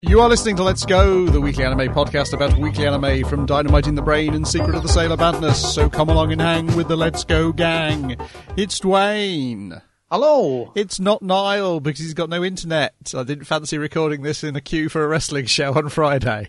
You are listening to Let's Go, the weekly anime podcast about weekly anime from Dynamite in the Brain and Secret of the Sailor Madness. So come along and hang with the Let's Go gang. It's Dwayne. Hello. It's not Niall because he's got no internet. I didn't fancy recording this in a queue for a wrestling show on Friday.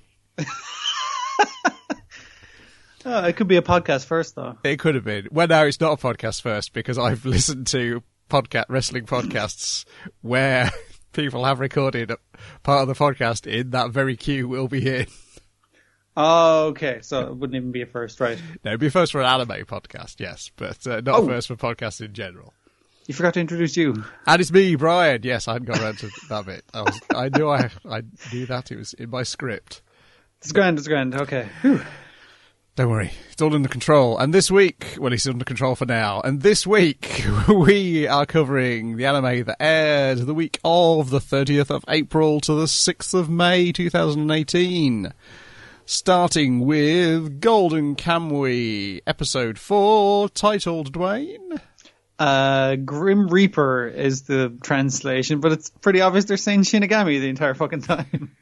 It could be a podcast first, though. It could have been. Well, no, it's not a podcast first because I've listened to wrestling podcasts where people have recorded part of the podcast in that very queue we'll be in. Oh, okay. So it wouldn't even be a first, right? No, it'd be first for an anime podcast, yes, but not a first for podcasts in general. You forgot to introduce you. And it's me, Brian. Yes, I hadn't got around to that bit. I knew that. It was in my script. It's grand. Okay. Whew. Don't worry. It's all under control. And this week, well, it's under control for now. And this week, we are covering the anime that aired the week of the 30th of April to the 6th of May 2018. Starting with Golden Kamuy, episode 4, titled, Dwayne? Grim Reaper is the translation, but it's pretty obvious they're saying Shinigami the entire fucking time.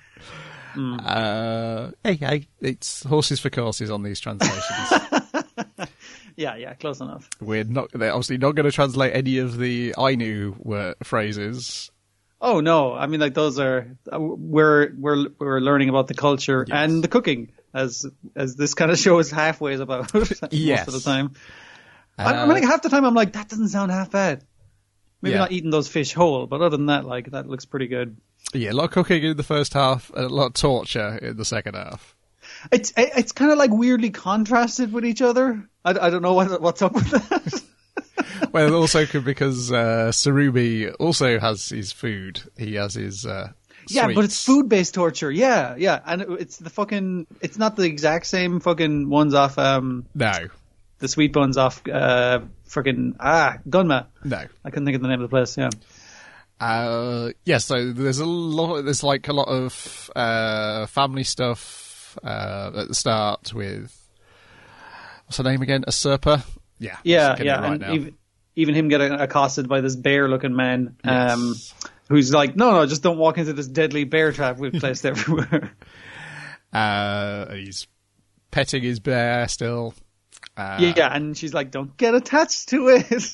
Hey, it's horses for courses on these translations. Yeah, close enough. They're obviously not going to translate any of the Ainu phrases. Oh no, I mean, like, those are we're learning about the culture and the cooking, as this kind of show is halfway about most of the time. I mean, like, half the time I'm like, that doesn't sound half bad. Maybe not eating those fish whole, but other than that, like, that looks pretty good. Yeah, a lot of cooking in the first half, and a lot of torture in the second half. It's kind of like weirdly contrasted with each other. I don't know what's up with that. Well, also because Sarumi also has his food. He has his sweets. But it's food-based torture. Yeah, and it's not the exact same fucking ones off. No, the sweet buns off. Gunma. No, I couldn't think of the name of the place. Yeah. So there's a lot of family stuff at the start with, what's her name again? Usurper? Yeah. And even him getting accosted by this bear-looking man, who's like, no, just don't walk into this deadly bear trap we've placed everywhere. He's petting his bear still. And she's like, don't get attached to it.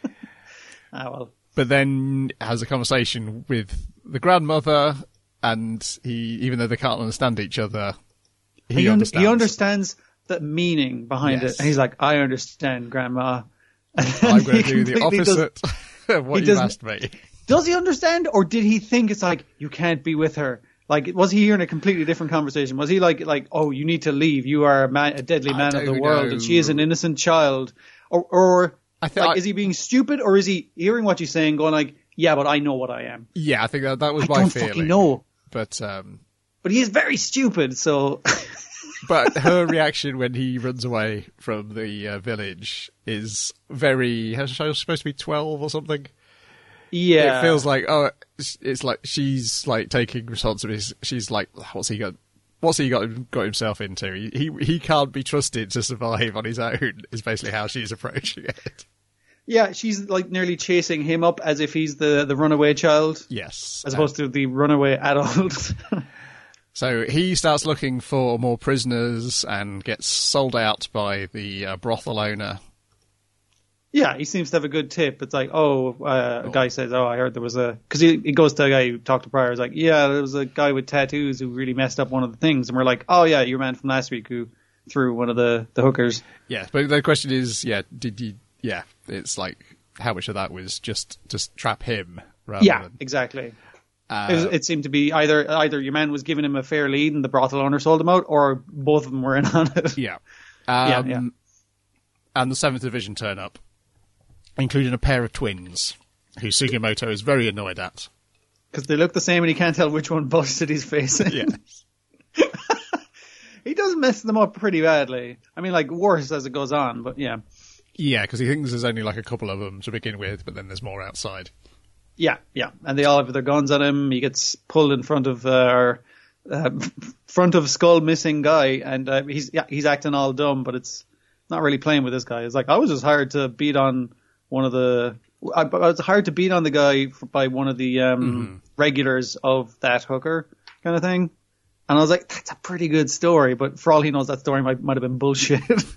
Well. But then has a conversation with the grandmother, and even though they can't understand each other, he understands. He understands the meaning behind it. And he's like, I understand, Grandma. I'm going to do the opposite of what you asked me. Does he understand, or did he think it's like, you can't be with her? Like, was he hearing a completely different conversation? Was he like, oh, you need to leave. You are a deadly man of the world, and she is an innocent child. Or is he being stupid, or is he hearing what you're saying, going like, yeah, but I know what I am? Yeah, I think that was my feeling. I don't fucking know. But he is very stupid, so... But her reaction when he runs away from the village is very... She's supposed to be 12 or something? Yeah. It feels like, it's like she's like taking responsibility. She's like, what's he got himself into? He can't be trusted to survive on his own, is basically how she's approaching it. Yeah, she's like nearly chasing him up as if he's the runaway child. Yes. As opposed to the runaway adult. So he starts looking for more prisoners and gets sold out by the brothel owner. Yeah, he seems to have a good tip. It's like, a guy says, I heard there was because he goes to a guy who talked to prior. He's like, yeah, there was a guy with tattoos who really messed up one of the things. And we're like, oh yeah, your man from last week who threw one of the hookers. Yeah, but the question is, it's like, how much of that was just trap him? Rather than... exactly. It seemed to be either your man was giving him a fair lead and the brothel owner sold him out, or both of them were in on it. Yeah. And the 7th Division turn up, including a pair of twins, who Sugimoto is very annoyed at. Because they look the same and he can't tell which one busted his face in. Yeah. He does mess them up pretty badly. I mean, like, worse as it goes on, but yeah. Yeah, because he thinks there's only like a couple of them to begin with, but then there's more outside. Yeah. And they all have their guns on him. He gets pulled in front of skull missing guy, and he's acting all dumb, but it's not really playing with this guy. It's like, I was just hired to beat on I was hired to beat on the guy by one of the regulars of that hooker, kind of thing. And I was like, that's a pretty good story, but for all he knows, that story might have been bullshit.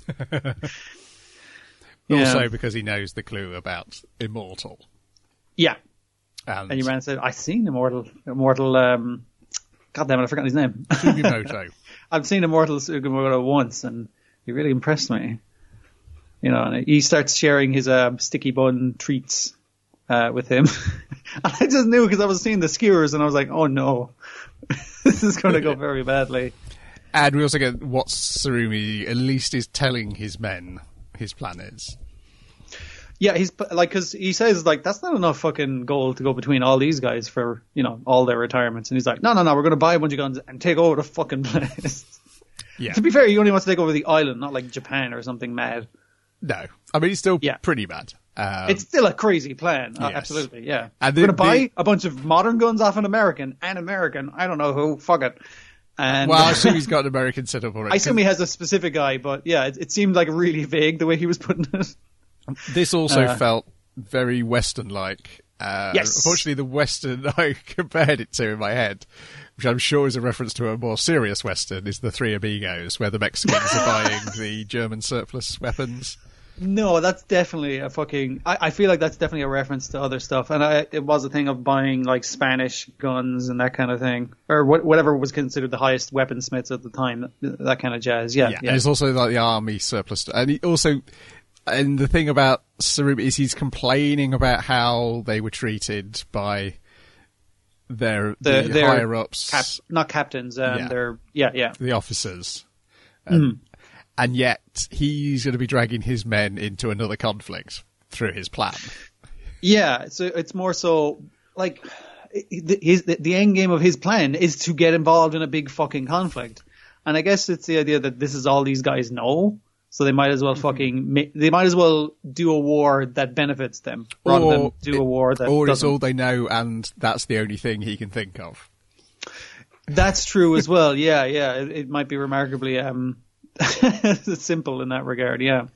Also because he knows the clue about Immortal. Yeah. And you ran and said, I've seen Immortal, God damn it, I forgot his name. Sugimoto. I've seen Immortal Sugimoto once, and he really impressed me. And he starts sharing his sticky bun treats with him. And I just knew because I was seeing the skewers, and I was like, oh no, this is going to go very badly. And we also get what Tsurumi at least is telling his men his plan is. Yeah, he's like, because he says like that's not enough fucking gold to go between all these guys for all their retirements, and he's like, no, we're going to buy a bunch of guns and take over the fucking place. Yeah. To be fair, he only wants to take over the island, not like Japan or something mad. No, I mean he's still pretty mad. It's still a crazy plan, yes. Absolutely. Yeah, and we're going to buy a bunch of modern guns off an American, I don't know who, fuck it. And, well, I assume he's got an American setup already. I assume he has a specific guy, but yeah, it seemed like really vague the way he was putting it. This also felt very Western-like. Yes. Unfortunately, the Western I compared it to in my head, which I'm sure is a reference to a more serious Western, is the Three Amigos, where the Mexicans are buying the German surplus weapons. No, that's definitely a fucking... I feel like that's definitely a reference to other stuff. And it was a thing of buying like Spanish guns and that kind of thing. Or whatever was considered the highest weaponsmiths at the time. That kind of jazz. Yeah. And it's also like the army surplus. And he also... And the thing about Tsurumi is he's complaining about how they were treated by their higher-ups. Not captains. The officers. And yet he's going to be dragging his men into another conflict through his plan. Yeah, so it's more so like the end game of his plan is to get involved in a big fucking conflict. And I guess it's the idea that this is all these guys know. So they might as well they might as well do a war that benefits them rather than do a war that or doesn't. It's all they know, and that's the only thing he can think of. That's true as well. Yeah. It might be remarkably simple in that regard. Yeah.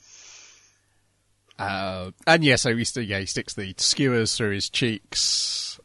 And yeah, so he sticks the skewers through his cheeks.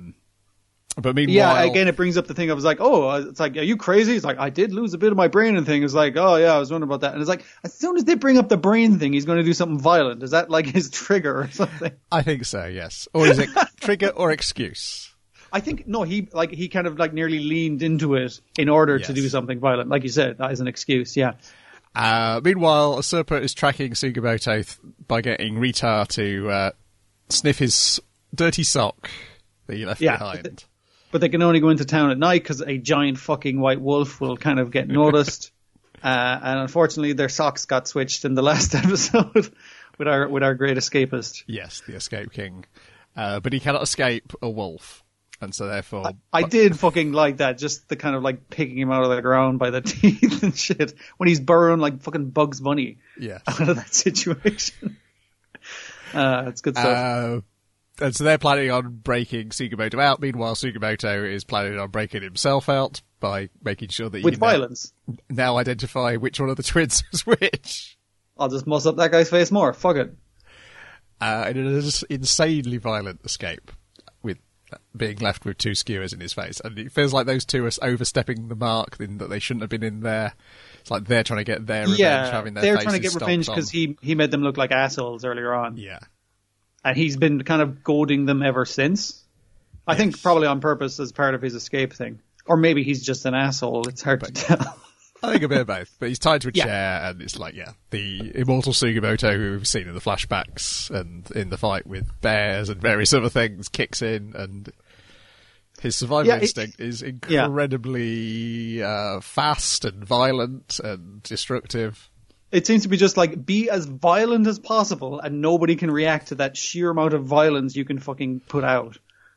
But meanwhile, again, it brings up the thing. I was like, it's like, are you crazy? It's like, I did lose a bit of my brain and thing. It's like, oh yeah, I was wondering about that. And it's like, as soon as they bring up the brain thing, he's going to do something violent. Is that like his trigger or something? I think so, yes. Or is it trigger or excuse? I think, no, he kind of like nearly leaned into it in order to do something violent. Like you said, that is an excuse, yeah. Meanwhile, Usurper is tracking Sugimoto by getting Rita to sniff his dirty sock that he left behind. But they can only go into town at night because a giant fucking white wolf will kind of get noticed. And unfortunately, their socks got switched in the last episode with our great escapist. Yes, the Escape King. But he cannot escape a wolf. And so therefore... I did fucking like that, just the kind of like picking him out of the ground by the teeth and shit. When he's burrowing like fucking Bugs Bunny out of that situation. It's good stuff. And so they're planning on breaking Sugimoto out. Meanwhile, Sugimoto is planning on breaking himself out by making sure that you with violence now identify which one of the twins was which. I'll just muss up that guy's face more. Fuck it. And it is an insanely violent escape with being left with two skewers in his face. And it feels like those two are overstepping the mark in that they shouldn't have been in there. It's like they're trying to get their revenge, having their faces they're trying to get revenge because he made them look like assholes earlier on. Yeah. And he's been kind of goading them ever since. I think probably on purpose as part of his escape thing. Or maybe he's just an asshole. It's hard to tell. I think a bit of both. But he's tied to a chair and it's like, the immortal Sugimoto who we've seen in the flashbacks and in the fight with bears and various other things kicks in and his survival instinct is incredibly fast and violent and destructive. It seems to be just like, be as violent as possible and nobody can react to that sheer amount of violence you can fucking put out.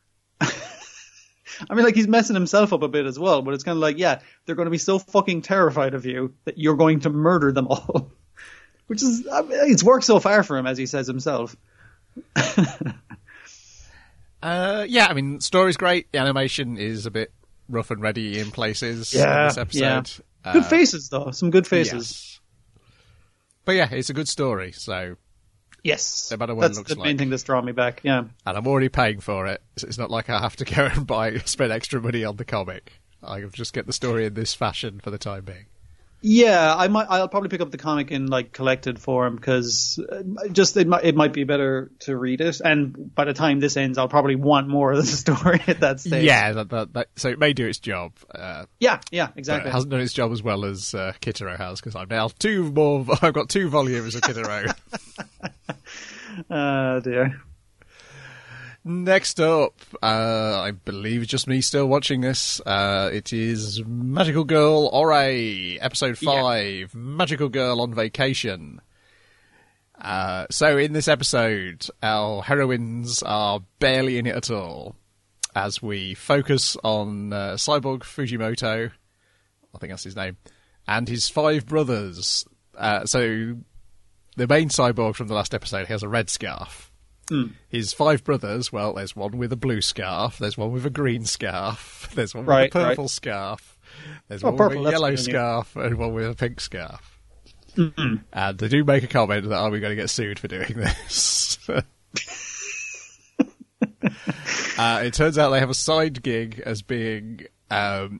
I mean, like, he's messing himself up a bit as well, but it's kind of like, they're going to be so fucking terrified of you that you're going to murder them all. Which is, it's worked so far for him, as he says himself. I mean, story's great. The animation is a bit rough and ready in places in this episode. Yeah. Good faces, though. Some good faces. Yes. But yeah, it's a good story, so... Yes, no matter what that's it looks the main thing that's drawn me back, yeah. And I'm already paying for it, so it's not like I have to go and spend extra money on the comic. I'll just get the story in this fashion for the time being. Yeah, I'll probably pick up the comic in like collected form because it might be better to read it. And by the time this ends, I'll probably want more of the story at that stage. Yeah, so it may do its job. Yeah, exactly. But it hasn't done its job as well as Kitaro has because I've now I've got 2 volumes of Kitaro. Oh dear. Next up, I believe it's just me still watching this. It is Magical Girl Ore, episode 5, Magical Girl on Vacation. So in this episode, our heroines are barely in it at all, as we focus on Cyborg Fujimoto, I think that's his name, and his 5 brothers. So the main cyborg from the last episode has a red scarf. His 5 brothers, well, there's one with a blue scarf, there's one with a green scarf, there's one with a purple scarf, there's one with a yellow scarf, and one with a pink scarf. Mm-hmm. And they do make a comment that, are we going to get sued for doing this? It turns out they have a side gig as being an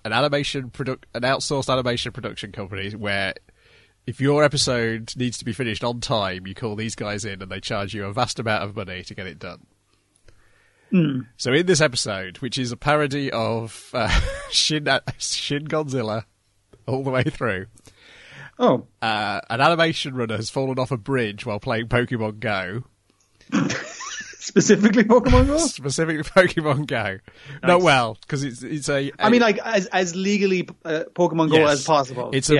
outsourced animation production company where if your episode needs to be finished on time, you call these guys in and they charge you a vast amount of money to get it done. So in this episode, which is a parody of Shin Godzilla all the way through, an animation runner has fallen off a bridge while playing Pokemon Go. Specifically Pokemon Go? Specifically Pokemon Go. Nice. No, well, because it's a... I mean, like, as legally Pokemon Go as possible. He's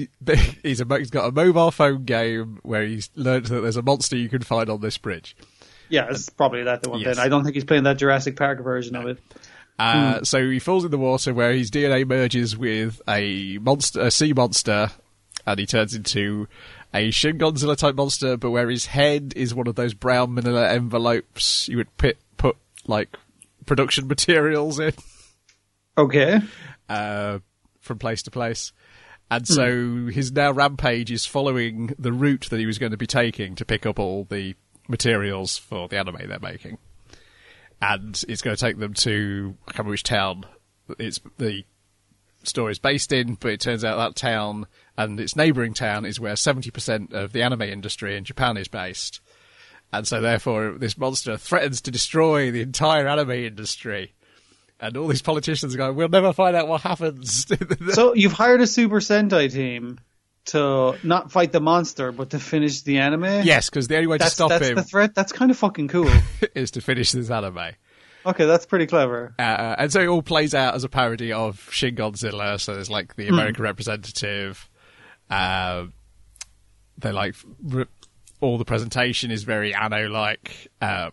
got a mobile phone game where he's learned that there's a monster you can find on this bridge. Yeah, it's probably the one then. I don't think he's playing that Jurassic Park version of it. So he falls in the water where his DNA merges with a sea monster, and he turns into a Shin Godzilla type monster, but where his head is one of those brown manila envelopes you would put like production materials in. Okay. From place to place. And so his now rampage is following the route that he was going to be taking to pick up all the materials for the anime they're making. And it's going to take them to, I can't remember which town the story is based in, but it turns out that town and its neighbouring town is where 70% of the anime industry in Japan is based. And so therefore this monster threatens to destroy the entire anime industry. And all these politicians are going, we'll never find out what happens. So you've hired a Super Sentai team to not fight the monster, but to finish the anime? Yes, because the only way to stop him... That's the threat? That's kind of fucking cool. ...is to finish this anime. Okay, that's pretty clever. And so it all plays out as a parody of Shin Godzilla. So there's like the American representative. They like all the presentation is very Anno-like. But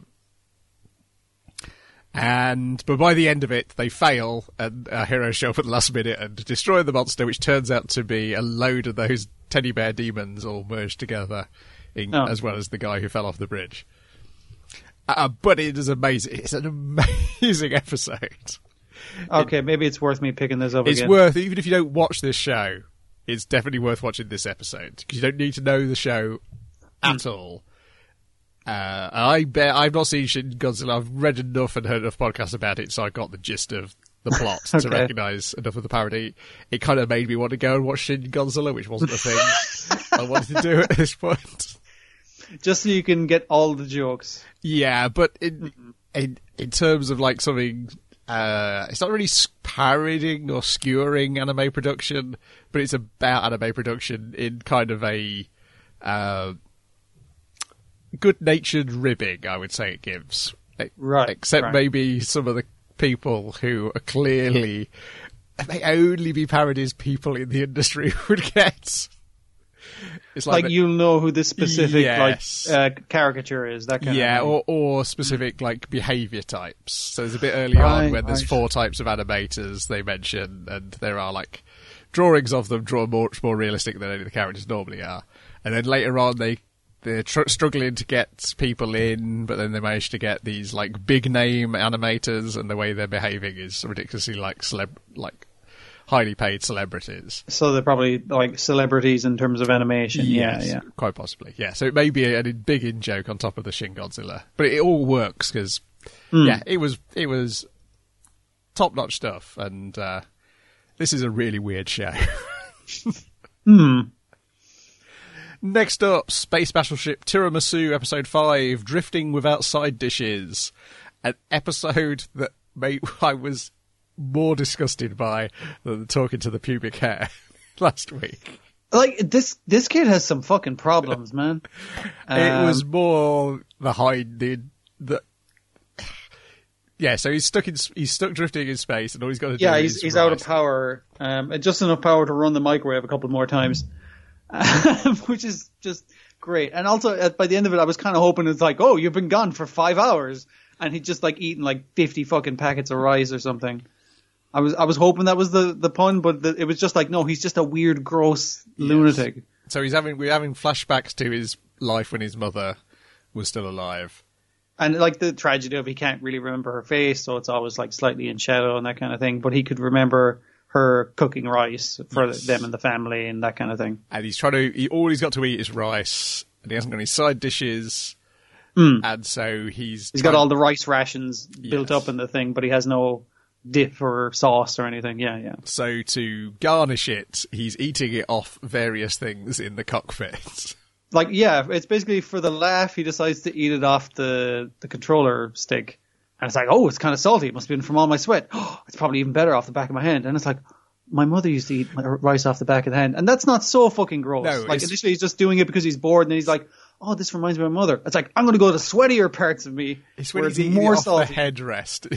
by the end of it, they fail, and our heroes show up at the last minute and destroy the monster, which turns out to be a load of those teddy bear demons all merged together, as well as the guy who fell off the bridge. But it is amazing. It's an amazing episode. Okay, maybe it's worth me picking this up again. It's worth, even if you don't watch this show, it's definitely worth watching this episode, because you don't need to know the show at all. I've not seen Shin Godzilla. I've read enough and heard enough podcasts about it, so I got the gist of the plot to recognise enough of the parody. It kind of made me want to go and watch Shin Godzilla, which wasn't the thing I wanted to do at this point. Just so you can get all the jokes. Yeah, but in terms of like something, it's not really parodying or skewering anime production, but it's about anime production in kind of a good-natured ribbing, I would say it gives. Right. Except maybe some of the people who are clearly, may only be parodies people in the industry would get. It's like you'll know who this specific caricature is, that kind of thing. or specific like behaviour types. So there's a bit early on when there's 4 types of animators they mention, and there are like drawings of them drawn much more realistic than any of the characters normally are. And then later on they're struggling to get people in, but then they manage to get these like big name animators, and the way they're behaving is ridiculously like highly paid celebrities. So they're probably like celebrities in terms of animation. Yes, yeah. Quite possibly. Yeah. So it may be a big in-joke on top of the Shin Godzilla, but it all works because it was top-notch stuff, and This is a really weird show. Hmm. Next up, Space Battleship Tiramisu, Episode 5, Drifting Without Side Dishes. An episode that I was more disgusted by than talking to the pubic hair last week. Like, this kid has some fucking problems, man. It was more the yeah, so he's stuck drifting in space, and all he's got to do is he's out of power, just enough power to run the microwave a couple more times, which is just great. And also, by the end of it, I was kind of hoping it's like, oh, you've been gone for 5 hours, and he'd just like eaten like 50 fucking packets of rice or something. I was hoping that was the pun, but it was just like, no, he's just a weird, gross lunatic. So we're having flashbacks to his life when his mother was still alive. And like the tragedy of he can't really remember her face, so it's always like slightly in shadow and that kind of thing. But he could remember her cooking rice for them and the family and that kind of thing. And all he's got to eat is rice, and he hasn't got any side dishes. And so he's got all the rice rations built up in the thing, but he has no dip or sauce or anything. Yeah. So to garnish it, he's eating it off various things in the cockpit. Like, yeah, it's basically for the laugh, he decides to eat it off the controller stick. And it's like, oh, it's kind of salty. It must have been from all my sweat. Oh, it's probably even better off the back of my hand. And it's like, my mother used to eat rice off the back of the hand. And that's not so fucking gross. No, like, initially he's just doing it because he's bored, and then he's like, oh, this reminds me of my mother. It's like, I'm going to go to sweatier parts of me. It's when he's more salty. The headrest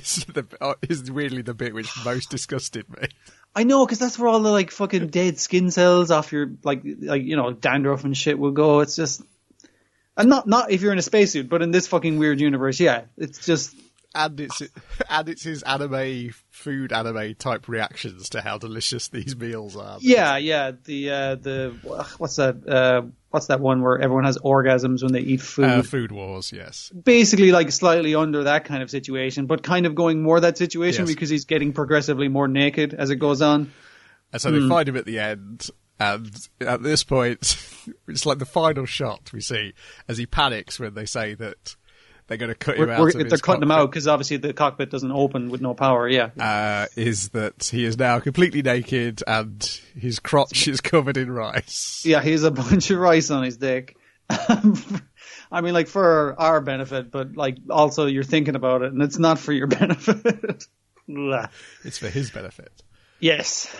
is really the bit which most disgusted me. I know, because that's where all the like fucking dead skin cells off your like you know, dandruff and shit will go. It's just, and not if you're in a spacesuit, but in this fucking weird universe, yeah, it's just. And it's his food anime type reactions to how delicious these meals are. Yeah. The what's that one where everyone has orgasms when they eat food? Food Wars, yes. Basically, like slightly under that kind of situation, but kind of going more that situation because he's getting progressively more naked as it goes on. And so they find him at the end, and at this point, it's like the final shot we see as he panics when they say that they're going to cut him out of his cockpit. They're cutting him out because obviously the cockpit doesn't open with no power, is that he is now completely naked and his crotch is covered in rice. Yeah, he has a bunch of rice on his dick. I mean, like, for our benefit, but, like, also you're thinking about it, and it's not for your benefit. It's for his benefit. Yes.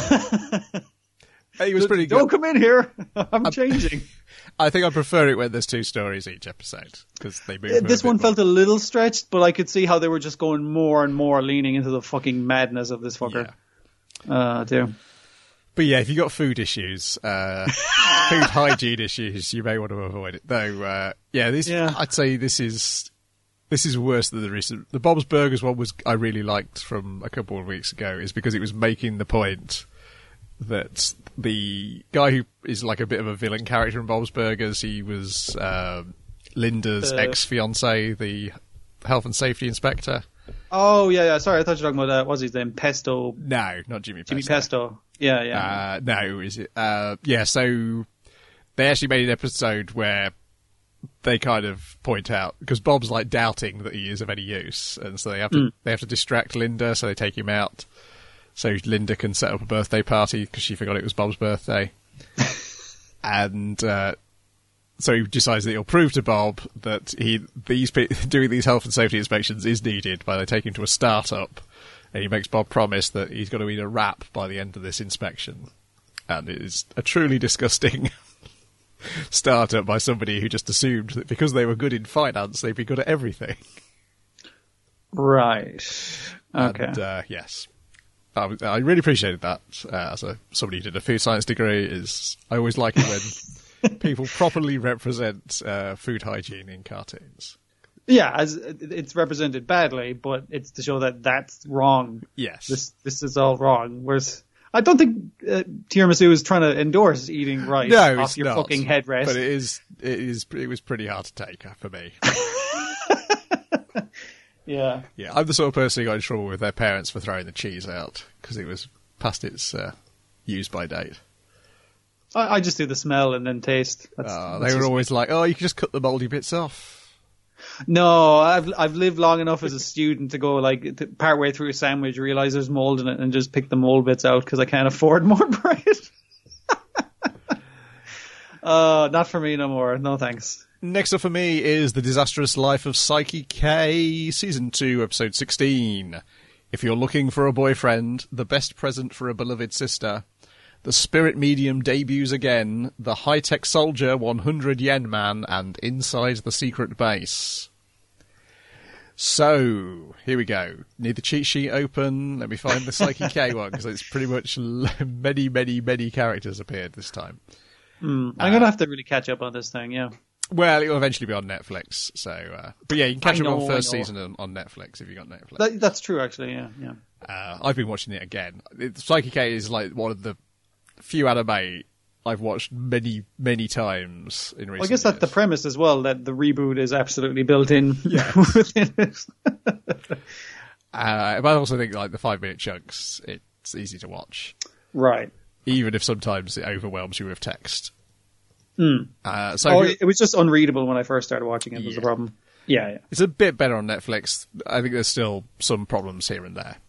He was pretty good. Don't come in here. I'm changing. I think I prefer it when there's 2 stories each episode, because they move. This one felt a little stretched, but I could see how they were just going more and more leaning into the fucking madness of this fucker. Too. But yeah, if you've got food issues, food hygiene issues, you may want to avoid it. Though, I'd say this is worse than the recent. The Bob's Burgers one I really liked from a couple of weeks ago, is because it was making the point that the guy who is like a bit of a villain character in Bob's Burgers, he was Linda's ex-fiancé, the health and safety inspector. Oh, yeah. Sorry, I thought you were talking about, what's his name? Pesto? No, not Jimmy Pesto. Jimmy Pesto. Yeah. No, is it? So they actually made an episode where they kind of point out, because Bob's like doubting that he is of any use, and so they have to distract Linda, so they take him out. So Linda can set up a birthday party because she forgot it was Bob's birthday. And so he decides that he'll prove to Bob that doing these health and safety inspections is needed by they take him to a startup. And he makes Bob promise that he's got to eat a wrap by the end of this inspection. And it is a truly disgusting startup by somebody who just assumed that because they were good in finance, they'd be good at everything. Right. Okay. And, yes. I really appreciated that as somebody who did a food science degree. I always like it when people properly represent food hygiene in cartoons. Yeah, as it's represented badly, but it's to show that that's wrong. Yes, this is all wrong. Whereas I don't think Tiramisu is trying to endorse eating rice off your fucking headrest. But it was pretty hard to take for me. Yeah, I'm the sort of person who got in trouble with their parents for throwing the cheese out because it was past its use-by date. I just do the smell and then taste. They were always like, "Oh, you can just cut the mouldy bits off." No, I've lived long enough as a student to go like partway through a sandwich, realize there's mold in it, and just pick the mold bits out because I can't afford more bread. Not for me no more. No thanks. Next up for me is The Disastrous Life of Psyche K, Season 2, Episode 16. If you're looking for a boyfriend, the best present for a beloved sister, the spirit medium debuts again, the high-tech soldier 100 yen man, and inside the secret base. So, here we go. Need the cheat sheet open. Let me find the Psyche K one, because it's pretty much many, many, many characters appeared this time. I'm going to have to really catch up on this thing, yeah. Well, it will eventually be on Netflix. So, but yeah, you can catch up on first season on Netflix if you got Netflix. That's true, actually. Yeah. I've been watching it again. Psyche K is like one of the few anime I've watched many, many times in recent years. I guess that's the premise as well, that the reboot is absolutely built in within it. But I also think like the 5-minute chunks, it's easy to watch. Right. Even if sometimes it overwhelms you with text. It was just unreadable when I first started watching it, was the problem. Yeah. It's a bit better on Netflix. I think there's still some problems here and there.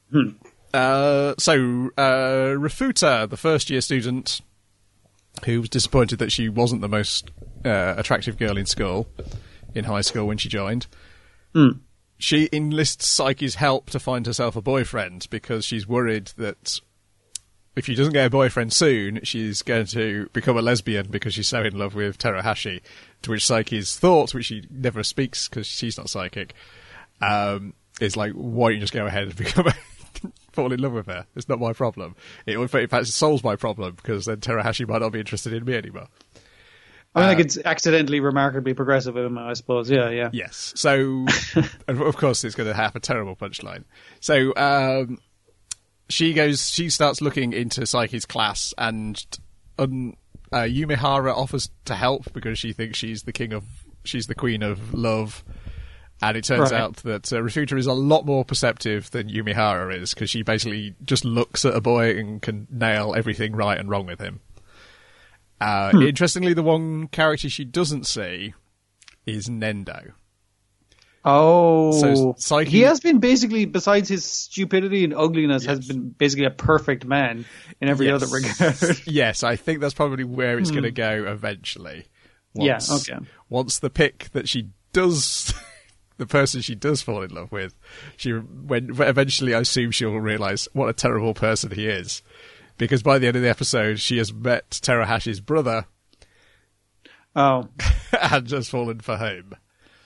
Refuta, the first-year student, who was disappointed that she wasn't the most attractive girl in high school when she joined, she enlists Psyche's help to find herself a boyfriend because she's worried that if she doesn't get a boyfriend soon, she's going to become a lesbian because she's so in love with Terahashi. To which Psyche's thought, which she never speaks because she's not psychic, is like, why don't you just go ahead and fall in love with her? It's not my problem. In fact, it solves my problem because then Terahashi might not be interested in me anymore. I think it's accidentally remarkably progressive of him, I suppose. Yeah. Yes. So, and of course, it's going to have a terrible punchline. So, she starts looking into Psyche's class, and Yumehara offers to help because she thinks she's the queen of love. And it turns out that Refuta is a lot more perceptive than Yumehara is, because she basically just looks at a boy and can nail everything right and wrong with him. Interestingly, the one character she doesn't see is Nendo. Oh, so Psyche, he has been basically, besides his stupidity and ugliness, has been basically a perfect man in every other regard. Yes, I think that's probably where it's going to go eventually. Once the pick that she does, the person she does fall in love with, eventually I assume she'll realise what a terrible person he is. Because by the end of the episode, she has met Terahashi's brother. Oh. And just fallen for him.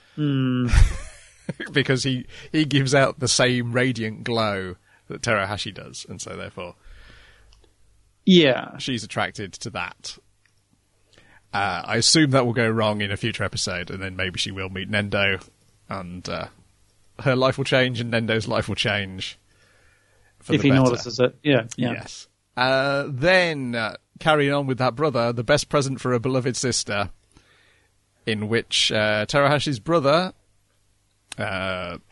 Because he gives out the same radiant glow that Terahashi does, and so therefore she's attracted to that. I assume that will go wrong in a future episode, and then maybe she will meet Nendo, and her life will change, and Nendo's life will change if he notices it. Yes. Then carrying on with that brother, the best present for a beloved sister, in which Terahashi's brother, Toru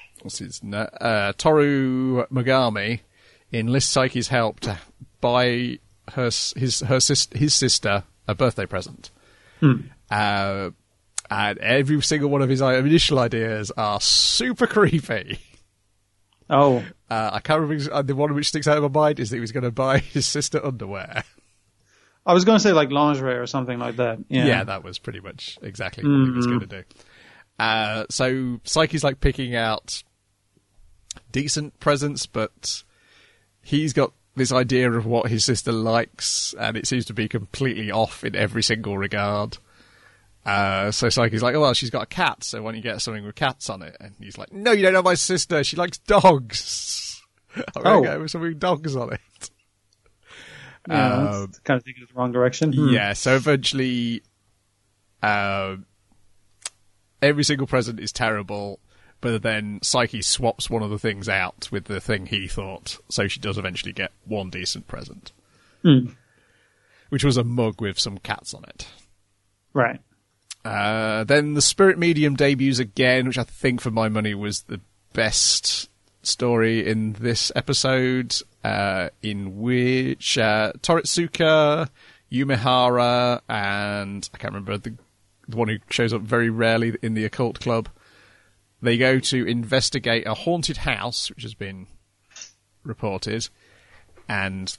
Mogami, enlists Psyche's help to buy his sister a birthday present. And every single one of his initial ideas are super creepy. Oh. I can't remember. The one which sticks out of my mind is that he was going to buy his sister underwear. I was going to say like lingerie or something like that. Yeah, that was pretty much exactly what he was going to do. So Psyche's like picking out decent presents, but he's got this idea of what his sister likes, and it seems to be completely off in every single regard. So Psyche's like, oh, well, she's got a cat, so why don't you get something with cats on it? And he's like, no, you don't know my sister. She likes dogs. I'm going to go with something with dogs on it. Yeah, that's kind of thinking in the wrong direction. Yeah, so eventually every single present is terrible, but then Psyche swaps one of the things out with the thing he thought, so she does eventually get one decent present. Which was a mug with some cats on it. Right. Then the Spirit Medium debuts again, which I think for my money was the best story in this episode, in which Toritsuka, Yumehara, and I can't remember the one who shows up very rarely in the Occult Club, they go to investigate a haunted house, which has been reported, and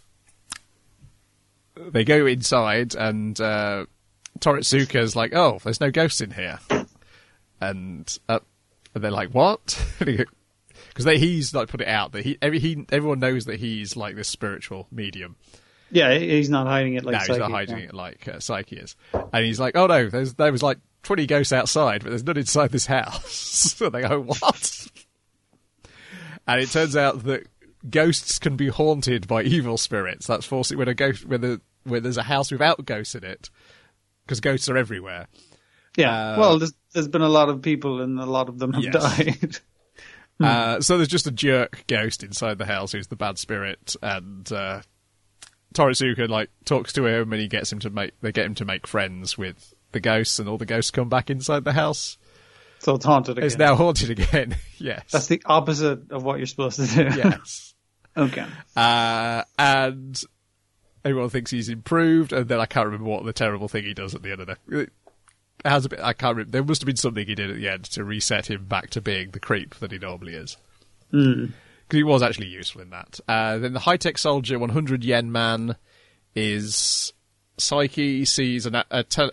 they go inside, and Toritsuka's like, "Oh, there's no ghosts in here," and they're like, "What?" Because he's like put it out that everyone knows that he's like this spiritual medium. Yeah, he's not hiding it like Psyche. No, he's not hiding it like Psyche is. And he's like, "Oh no, there was like 20 ghosts outside, but there's none inside this house." So they go, "What?" And it turns out that ghosts can be haunted by evil spirits. That's forcing when there's a house without ghosts in it, because ghosts are everywhere. Yeah, well, there's been a lot of people, and a lot of them have died. So there's just a jerk ghost inside the house who's the bad spirit, and Toritsuka like talks to him, and they get him to make friends with the ghosts, and all the ghosts come back inside the house. So it's haunted again. It's now haunted again. Yes, that's the opposite of what you're supposed to do. Yes. Okay. And everyone thinks he's improved, and then I can't remember what the terrible thing he does at the end of it. I can't remember. There must have been something he did at the end to reset him back to being the creep that he normally is. Because he was actually useful in that. Then the high-tech soldier, 100 yen man, is Psyche sees an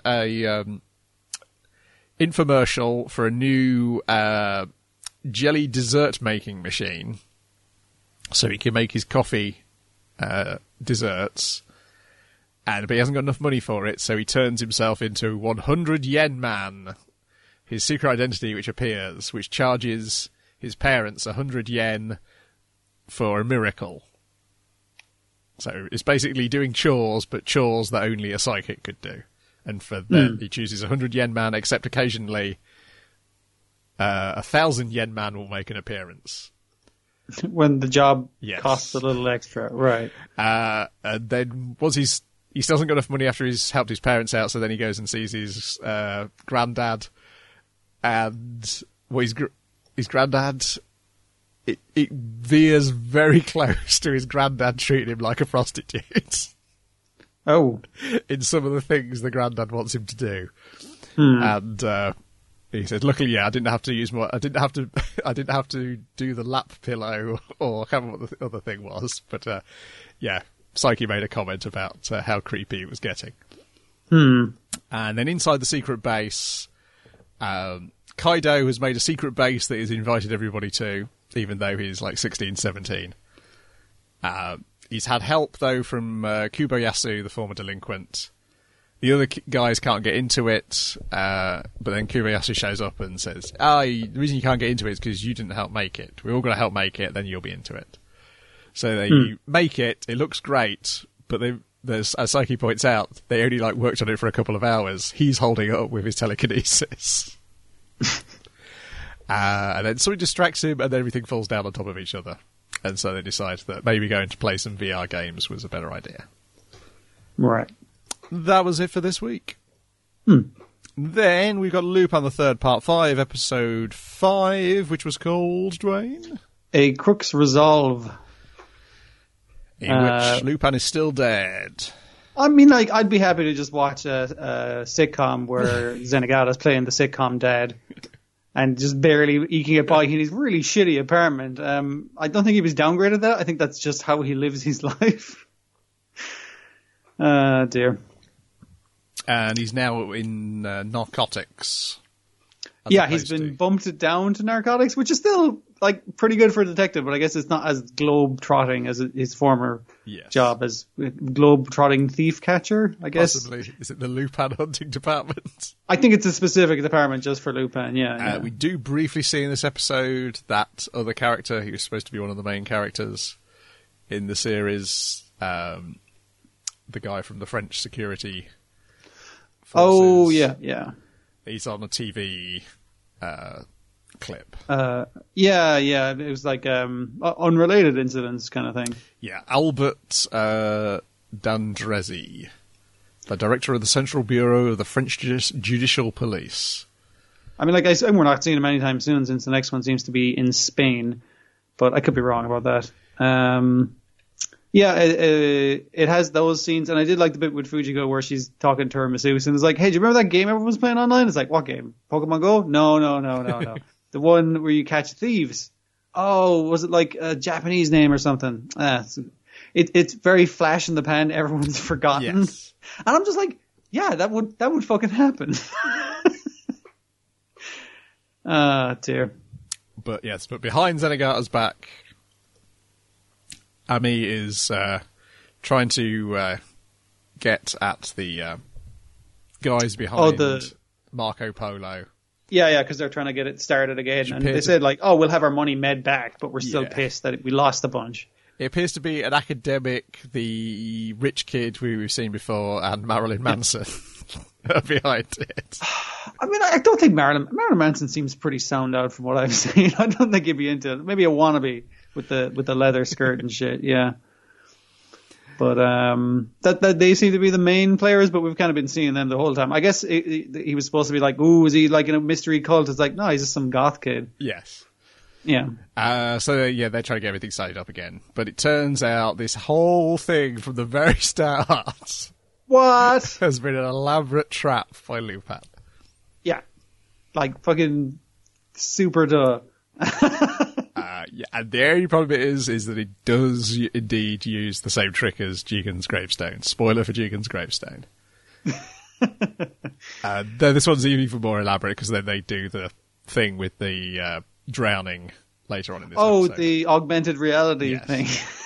infomercial for a new jelly dessert making machine, so he can make his coffee desserts. But he hasn't got enough money for it, so he turns himself into 100 yen man, his secret identity which appears, which charges his parents 100 yen for a miracle. So it's basically doing chores, but chores that only a psychic could do. And for that, he chooses 100 yen man, except occasionally 1,000 yen man will make an appearance. When the job costs a little extra, right. And then once he still hasn't got enough money after he's helped his parents out, so then he goes and sees his granddad. And his granddad, it veers very close to his granddad treating him like a prostitute. Oh. In some of the things the granddad wants him to do. And he said, "Luckily, I didn't have to use I didn't have to do the lap pillow, or I can't remember what the other thing was." But Psyche made a comment about how creepy it was getting. And then inside the secret base, Kaido has made a secret base that he's invited everybody to, even though he's like 16, 17. He's had help, though, from Kuboyasu, the former delinquent. The other guys can't get into it, but then Kuboyasu shows up and says, the reason you can't get into it is because you didn't help make it. We're all going to help make it, then you'll be into it. So they make it, it looks great, but as Psyche points out, they only worked on it for a couple of hours. He's holding it up with his telekinesis. And then somebody distracts him, and then everything falls down on top of each other. And so they decide that maybe going to play some VR games was a better idea. Right. That was it for this week. Then we got Lupin the Third, Part 5, Episode 5, which was called, Dwayne? A Crook's Resolve. In which Lupin is still dead. I mean, I'd be happy to just watch a sitcom where Zenigata's playing the sitcom dad. And just barely eking it by in his really shitty apartment. I don't think he was downgraded that. I think that's just how he lives his life. Dear. And he's now in narcotics. Yeah, he's been bumped down to narcotics, which is still pretty good for a detective, but I guess it's not as globe-trotting as his former job as globe-trotting thief catcher, I guess. Possibly. Is it the Lupin hunting department? I think it's a specific department just for Lupin, yeah. We do briefly see in this episode that other character, who was supposed to be one of the main characters in the series, the guy from the French security forces. Oh, yeah. He's on a TV clip. Yeah. It was unrelated incidents kind of thing. Yeah, Albert Dandrezi, the director of the Central Bureau of the French Judicial Police. I mean, I assume we're not seeing him anytime soon, since the next one seems to be in Spain, but I could be wrong about that. It has those scenes, and I did like the bit with Fujiko where she's talking to her masseuse, and it's like, "Hey, do you remember that game everyone was playing online?" It's like, "What game? Pokemon Go?" No. The one where you catch thieves. Oh, was it like a Japanese name or something? It's very flash in the pan. Everyone's forgotten. Yes. And I'm just like, yeah, that would fucking happen. Dear. But behind Zenigata's back, Ami is trying to get at the guys behind Marco Polo. Yeah, because they're trying to get it started again. And they said, like, we'll have our money made back, but we're still pissed that we lost a bunch. It appears to be an academic, the rich kid we've seen before, and Marilyn Manson are behind it. I mean, I don't think Marilyn Manson seems pretty sound out from what I've seen. I don't think he'd be into it. Maybe a wannabe with the leather skirt and shit, yeah. But that they seem to be the main players, but we've kind of been seeing them the whole time. I guess he was supposed to be like, ooh, is he like in a mystery cult? It's like, no, he's just some goth kid. Yes. Yeah. So they're trying to get everything started up again. But it turns out this whole thing from the very start has been an elaborate trap by Lupin. Yeah. Like fucking super duh. And the only problem is that it does indeed use the same trick as Jigen's gravestone. Spoiler for Jigen's gravestone. This one's even more elaborate because then they do the thing with the drowning later on in this episode. The augmented reality thing.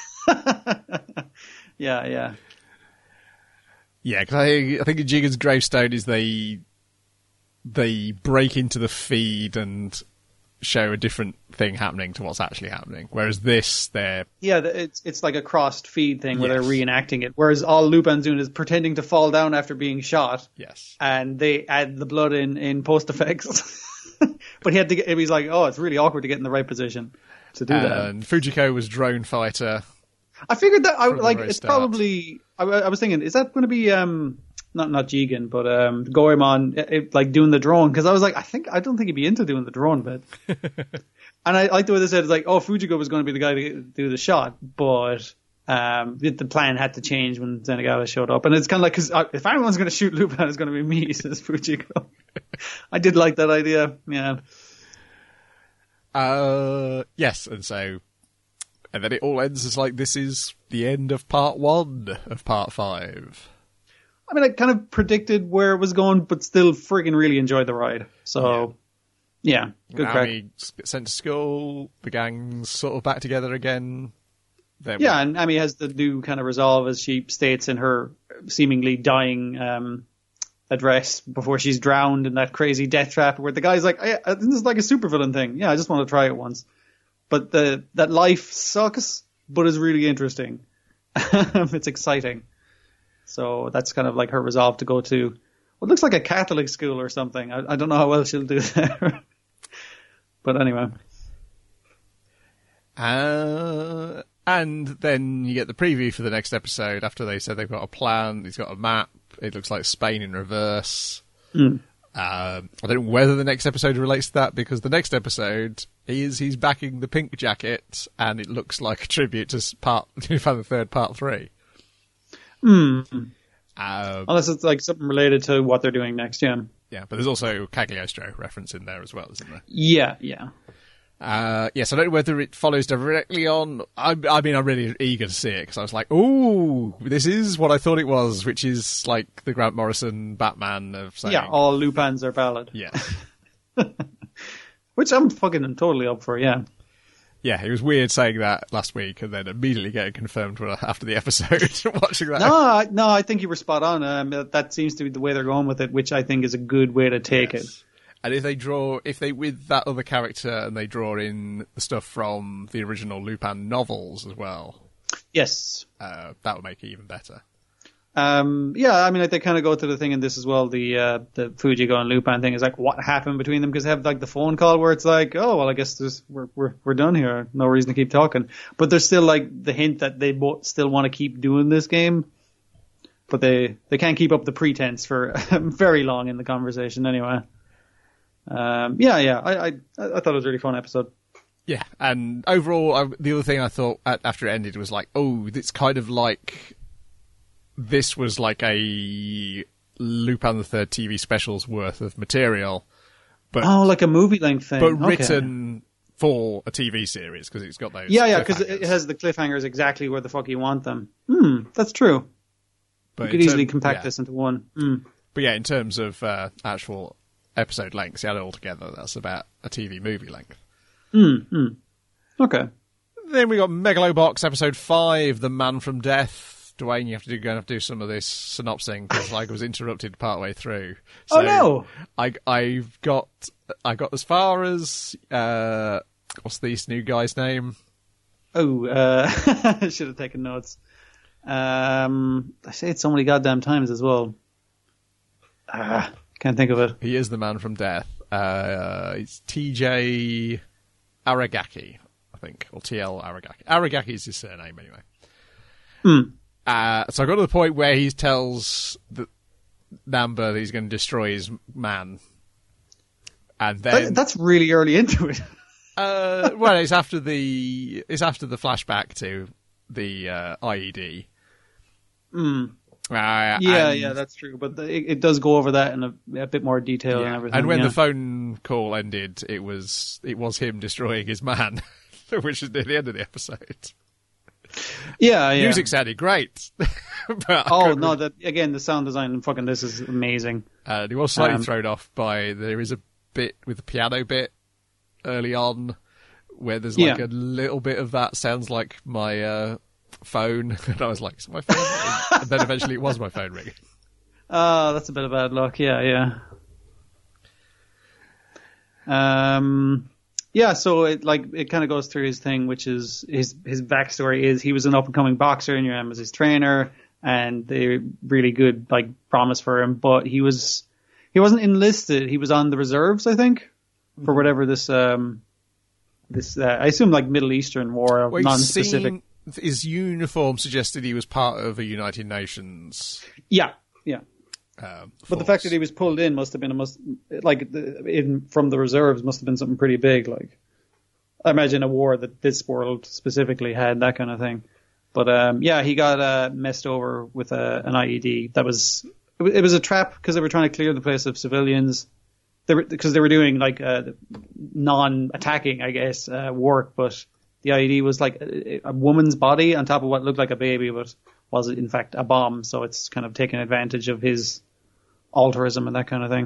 Yeah. Yeah, because I think in Jigen's gravestone is they break into the feed and show a different thing happening to what's actually happening. Whereas this, it's like a crossed feed thing where they're reenacting it. Whereas all Lupin's doing is pretending to fall down after being shot. Yes. And they add the blood in post effects. But he's like, it's really awkward to get in the right position to do that. And Fujiko was drone fighter. I figured that it's probably. I was thinking, is that going to be not Jigen, but Goemon like doing the drone? Because I was like, I don't think he'd be into doing the drone bit. And I like the way they said it's like, Fujiko was going to be the guy to do the shot, but the plan had to change when Zenigata showed up. And it's kind of like, because if anyone's going to shoot Lupin, it's going to be me, says Fujiko. I did like that idea, yeah. Yes, and then it all ends as like this is the end of part 1 of part 5. I mean, I kind of predicted where it was going, but still friggin' really enjoyed the ride. So, yeah good crack. Ami sent to school, the gang's sort of back together again. And Ami has the new kind of resolve, as she states in her seemingly dying address before she's drowned in that crazy death trap, where the guy's like, this is like a supervillain thing. Yeah, I just want to try it once. But that life sucks, but is really interesting. It's exciting. So that's kind of like her resolve to go to what looks like a Catholic school or something. I don't know how well she'll do there. But anyway. And then you get the preview for the next episode after they said they've got a plan. He's got a map. It looks like Spain in reverse. I don't know whether the next episode relates to that, because the next episode he's backing the pink jacket, and it looks like a tribute to Lupin the Third Part 3. Unless it's like something related to what they're doing next, yeah. Yeah, but there's also Cagliostro reference in there as well, isn't there? Yeah. Yes, I don't know whether it follows directly on. I mean, I'm really eager to see it, because I was like, ooh, this is what I thought it was, which is like the Grant Morrison Batman of saying... Yeah, all Lupins are valid. Yeah. Which I'm totally up for, yeah. Yeah, it was weird saying that last week and then immediately getting confirmed after the episode watching that. No, I think you were spot on. That seems to be the way they're going with it, which I think is a good way to take it. And if they with that other character and they draw in the stuff from the original Lupin novels as well. Yes. That would make it even better. I mean, like, they kind of go to the thing in this as well. The Fujiko and Lupin thing is like, what happened between them? Because they have like the phone call where it's like, oh, well, I guess we're done here. No reason to keep talking. But there's still like the hint that they both still want to keep doing this game. But they can't keep up the pretense for very long in the conversation anyway. I thought it was a really fun episode. Yeah, and overall, the other thing I thought after it ended was like, oh, it's kind of like this was like a Lupin the Third TV specials worth of material, but like a movie length thing, but written for a TV series because it's got those. Yeah, because it has the cliffhangers exactly where the fuck you want them. That's true. But you could easily compact this into one. But yeah, in terms of actual episode lengths, you add it all together, that's about a TV movie length. Okay. Then we got Megalobox episode 5, The Man from Death. Dwayne, you have to go and do some of this synopsing because I was interrupted partway through. So oh no! I got as far as what's this new guy's name? I should have taken notes. I say it so many goddamn times as well. Can't think of it. He is the Man from Death. It's TJ Aragaki, I think, or TL Aragaki. Aragaki is his surname, anyway. So I got to the point where he tells Namba that he's going to destroy his man, and then that's really early into it. Well, it's after the flashback to the IED. Yeah, that's true. But it does go over that in a bit more detail and everything. And when the phone call ended, it was him destroying his man, which is near the end of the episode. Yeah. Music sounded great. The sound design and fucking this is amazing. And he was slightly thrown off by there is a bit with the piano bit early on where there's like a little bit of that sounds like my phone, and I was like, is it my phone ringing? And then eventually it was my phone ringing. Oh, that's a bit of bad luck. Yeah. So it kind of goes through his thing, which is his backstory is he was an up and coming boxer and Yuan was his trainer, and they really good promise for him, but he wasn't enlisted. He was on the reserves, I think, for whatever this I assume Middle Eastern war, non-specific. His uniform suggested he was part of a United Nations. Yeah. But the fact that he was pulled in must have been from the reserves must have been something pretty big. I imagine a war that this world specifically had, that kind of thing. But he got messed over with an IED. It was a trap because they were trying to clear the place of civilians. Because they were doing non-attacking, I guess, work, but the IED was like a woman's body on top of what looked like a baby, but was in fact a bomb. So it's kind of taking advantage of his altruism and that kind of thing.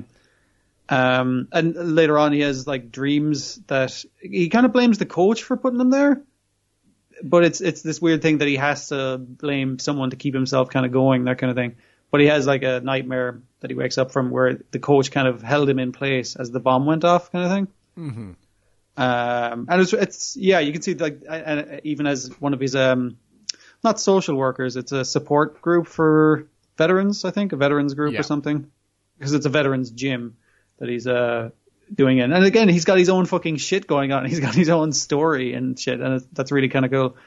And later on, he has dreams that he kind of blames the coach for putting him there, but it's this weird thing that he has to blame someone to keep himself kind of going, that kind of thing. But he has a nightmare that he wakes up from where the coach kind of held him in place as the bomb went off, kind of thing. Mm-hmm. And it's you can see and even as one of his not social workers, it's a support group for veterans, I think, a veterans group or something, because it's a veterans gym that he's doing it. And again, he's got his own fucking shit going on. He's got his own story and shit, and that's really kind of cool.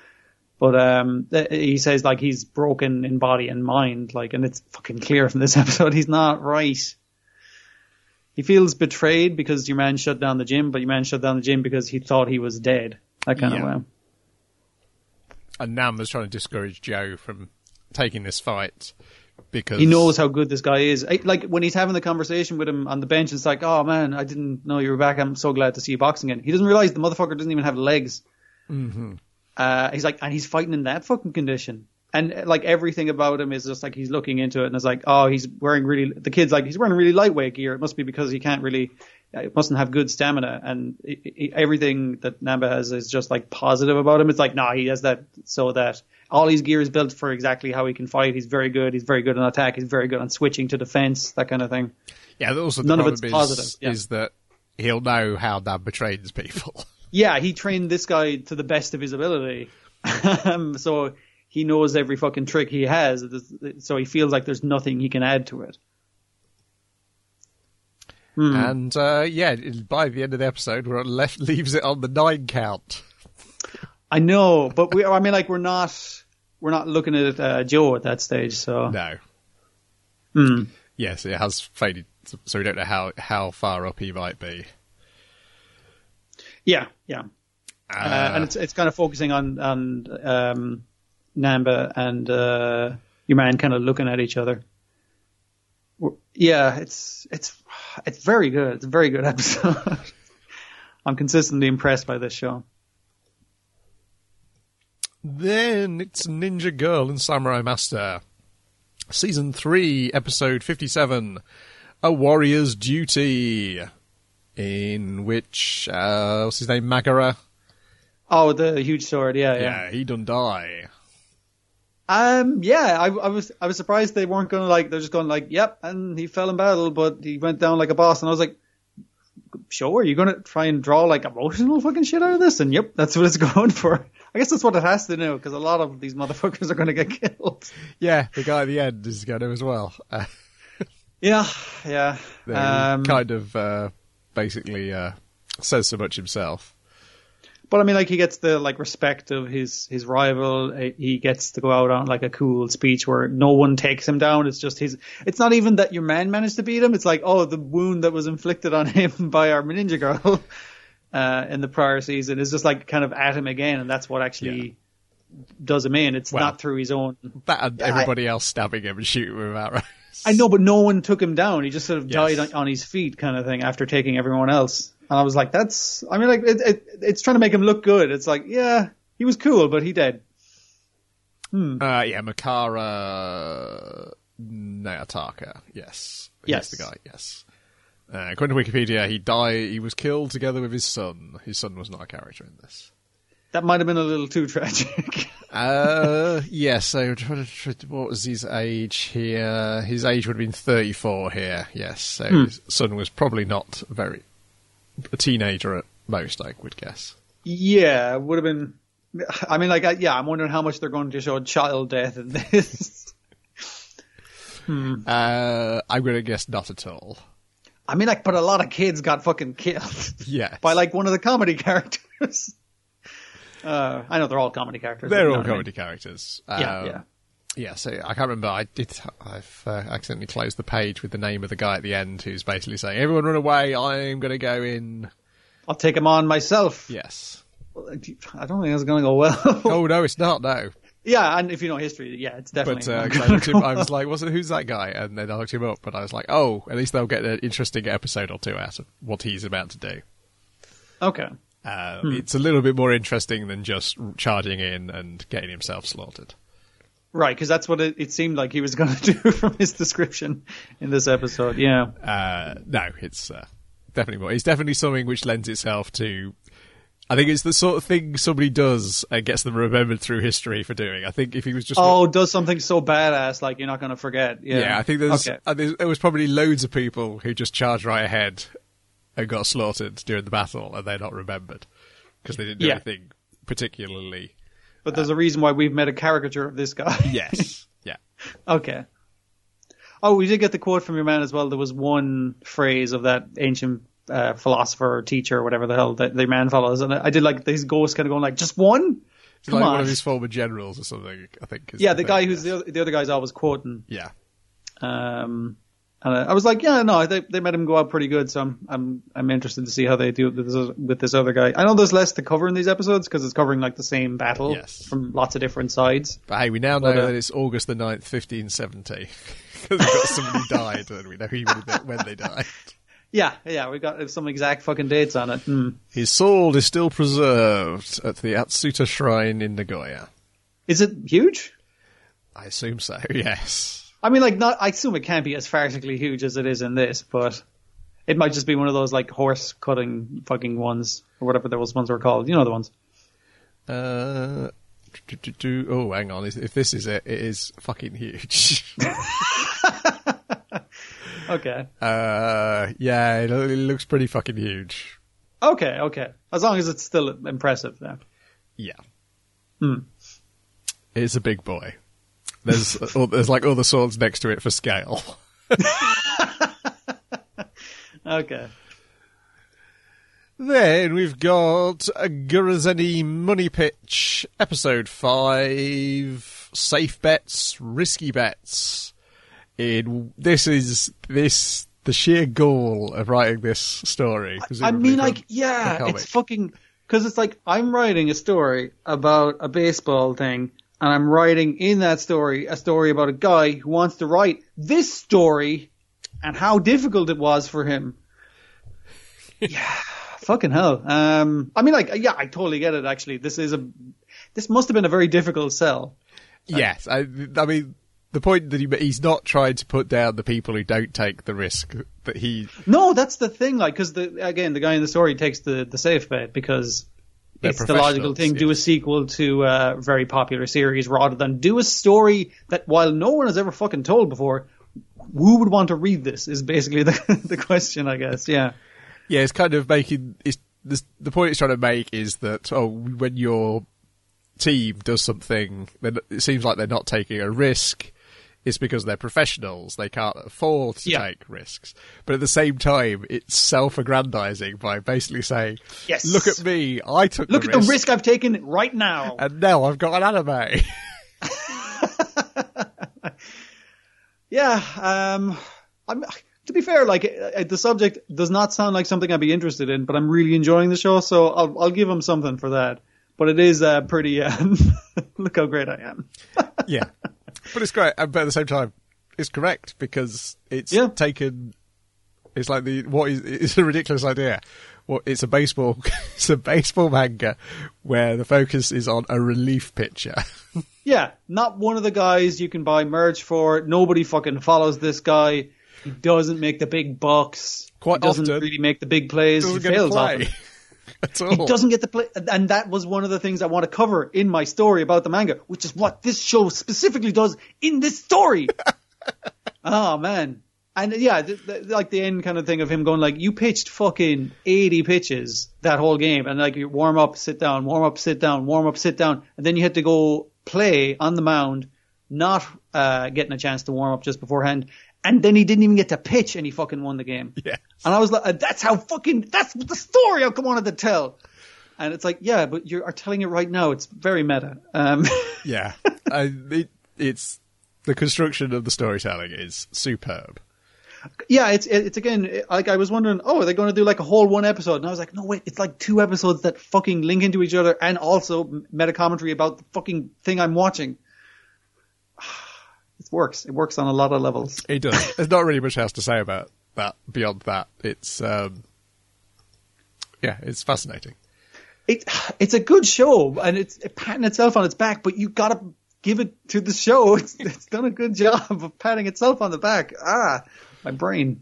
But he says he's broken in body and mind, and it's fucking clear from this episode he's not right. He feels betrayed because your man shut down the gym, but your man shut down the gym because he thought he was dead. That kind of way. And Nam was trying to discourage Joe from taking this fight because he knows how good this guy is. When he's having the conversation with him on the bench, it's like, oh man, I didn't know you were back. I'm so glad to see you boxing again. He doesn't realize the motherfucker doesn't even have legs. Mm-hmm. He's and he's fighting in that fucking condition. And everything about him is just he's looking into it and it's he's wearing the kid's he's wearing really lightweight gear. It must be because he can't really, mustn't have good stamina. And everything that Namba has is just positive about him. It's he has that, so that all his gear is built for exactly how he can fight. He's very good. He's very good on attack. He's very good on switching to defense, that kind of thing. Yeah, also none the of it's problem positive. Is that he'll know how Namba trains people. Yeah, he trained this guy to the best of his ability. So he knows every fucking trick he has, so he feels like there's nothing he can add to it. And by the end of the episode, leaves it on the 9 count. I know, but we're not looking at Joe at that stage, so no. Yes, it has faded, so we don't know how far up he might be. Yeah. And it's kind of focusing on Namba and your man kind of looking at each other. Yeah, it's It's very good. It's a very good episode. I'm consistently impressed by this show. Then it's Ninja Girl and Samurai Master. Season 3, episode 57, A Warrior's Duty, in which, what's his name, Magara? Oh, the huge sword, yeah. Yeah, he done die. Yeah, I was surprised they weren't going to, like, they're just going like, yep, and he fell in battle, but he went down like a boss, and I was like, sure, you're going to try and draw, like, emotional fucking shit out of this? And yep, that's what it's going for. I guess that's what it has to do, because a lot of these motherfuckers are going to get killed. Yeah, the guy at the end is going to as well. Yeah. Kind of basically says so much himself. But I mean, like, he gets the, like, respect of his rival. He gets to go out on, like, a cool speech where no one takes him down. It's just it's not even that your man managed to beat him. It's like, oh, the wound that was inflicted on him by our Ninja Girl in the prior season is just, like, kind of at him again. And that's what actually does him in. It's not through his own. That and everybody else stabbing him and shooting him out, right? I know, but no one took him down. He just sort of died on his feet kind of thing after taking everyone else. And I was like, it's trying to make him look good. It's like, yeah, he was cool, but he dead. Makara Nayataka. Yes. Yes. He's the guy, yes. According to Wikipedia, he died, he was killed together with his son. His son was not a character in this. That might have been a little too tragic. Yes, so what was his age here? His age would have been 34 here, yes. So his son was probably not a teenager at most, I would guess. Yeah, it would have been. I mean, like, I'm wondering how much they're going to show child death in this. I'm going to guess not at all. I mean, like, but a lot of kids got fucking killed. Yeah. By, like, one of the comedy characters. I know they're all comedy characters. They're all comedy characters. Yeah. Yeah, so I can't remember. I've accidentally closed the page with the name of the guy at the end who's basically saying, everyone run away, I'm going to go in. I'll take him on myself. Yes. I don't think it's going to go well. Oh, no, it's not, no. Yeah, and if you know history, it's definitely I was like, who's that guy? And then I looked him up, and I was like, oh, at least they'll get an interesting episode or two out of what he's about to do. Okay. It's a little bit more interesting than just charging in and getting himself slaughtered. Right, because that's what it seemed like he was going to do from his description in this episode, yeah. No, it's definitely more. It's definitely something which lends itself to... I think it's the sort of thing somebody does and gets them remembered through history for doing. I think if he was just... does something so badass, like, you're not going to forget. Yeah, I think there was probably loads of people who just charged right ahead and got slaughtered during the battle, and they're not remembered because they didn't do anything particularly... But there's a reason why we've made a caricature of this guy. Yes. Yeah. Okay. Oh, we did get the quote from your man as well. There was one phrase of that ancient philosopher or teacher or whatever the hell that the man follows. And I did like his ghost kind of going like, just one? Come like on. One of his former generals or something, I think. The guy who's the other guy's always quoting. Yeah. And I was like, they made him go out pretty good, so I'm interested to see how they do with this other guy. I know there's less to cover in these episodes because it's covering like the same battle from lots of different sides. But hey, we now know that it's August the 9th, 1570, because we've got somebody died, and we know when they died. Yeah, we got some exact fucking dates on it. His sword is still preserved at the Atsuta Shrine in Nagoya. Is it huge? I assume so, yes. I mean, I assume it can't be as farcically huge as it is in this, but it might just be one of those, like, horse cutting fucking ones, or whatever those ones were called. You know the ones. Oh, hang on. If this is it, it is fucking huge. Okay. Yeah, it looks pretty fucking huge. Okay. As long as it's still impressive, then. Yeah. It's a big boy. There's like other swords next to it for scale. Okay. Then we've got a Gurazeni Money Pitch, episode 5, Safe Bets, Risky Bets. The sheer gall of writing this story. I mean, like, it's fucking... Because it's like, I'm writing a story about a baseball thing, and I'm writing in that story a story about a guy who wants to write this story and how difficult it was for him. Yeah, fucking hell. I mean, like, yeah, I totally get it. Actually, this must have been a very difficult sell. Yes, I mean, the point that he's not trying to put down the people who don't take the risk that he. No, that's the thing. Like, because the guy in the story takes the safe bet because it's the logical thing. Yeah. Do a sequel to a very popular series rather than do a story that, while no one has ever fucking told before, who would want to read this? Is basically the question, I guess. Yeah. Yeah, it's kind of making the point it's trying to make is that when your team does something, then it seems like they're not taking a risk. It's because they're professionals. They can't afford to take risks. But at the same time, it's self-aggrandizing by basically saying, yes, look at me, I took the risk. Look at the risk I've taken right now. And now I've got an anime. Yeah, to be fair, like, the subject does not sound like something I'd be interested in, but I'm really enjoying the show, so I'll give him something for that. But it is pretty, look how great I am. Yeah. But it's great, but at the same time, it's correct because it's taken. It's like it's a ridiculous idea. Well, it's a baseball manga where the focus is on a relief pitcher. Yeah, not one of the guys you can buy merch for. Nobody fucking follows this guy. He doesn't make the big bucks. He doesn't really make the big plays. He fails often. He doesn't get the play, and that was one of the things I want to cover in my story about the manga, which is what this show specifically does in this story. Oh man, and yeah, like the end kind of thing of him going like, you pitched fucking 80 pitches that whole game, and like you warm up, sit down, warm up, sit down, warm up, sit down, and then you had to go play on the mound, not getting a chance to warm up just beforehand. And then he didn't even get to pitch, and he fucking won the game. Yeah. And I was like, that's the story I wanted to tell. And it's like, yeah, but you are telling it right now. It's very meta. Yeah. It's the construction of the storytelling is superb. Yeah, it's again, like I was wondering, are they going to do like a whole one episode? And I was like, no, wait, it's like 2 episodes that fucking link into each other and also meta commentary about the fucking thing I'm watching. It works. It works on a lot of levels. It does. There's not really much else to say about that beyond that. It's it's fascinating. It's a good show, and it's patting itself on its back, but you gotta give it to the show. It's done a good job of patting itself on the back. My brain.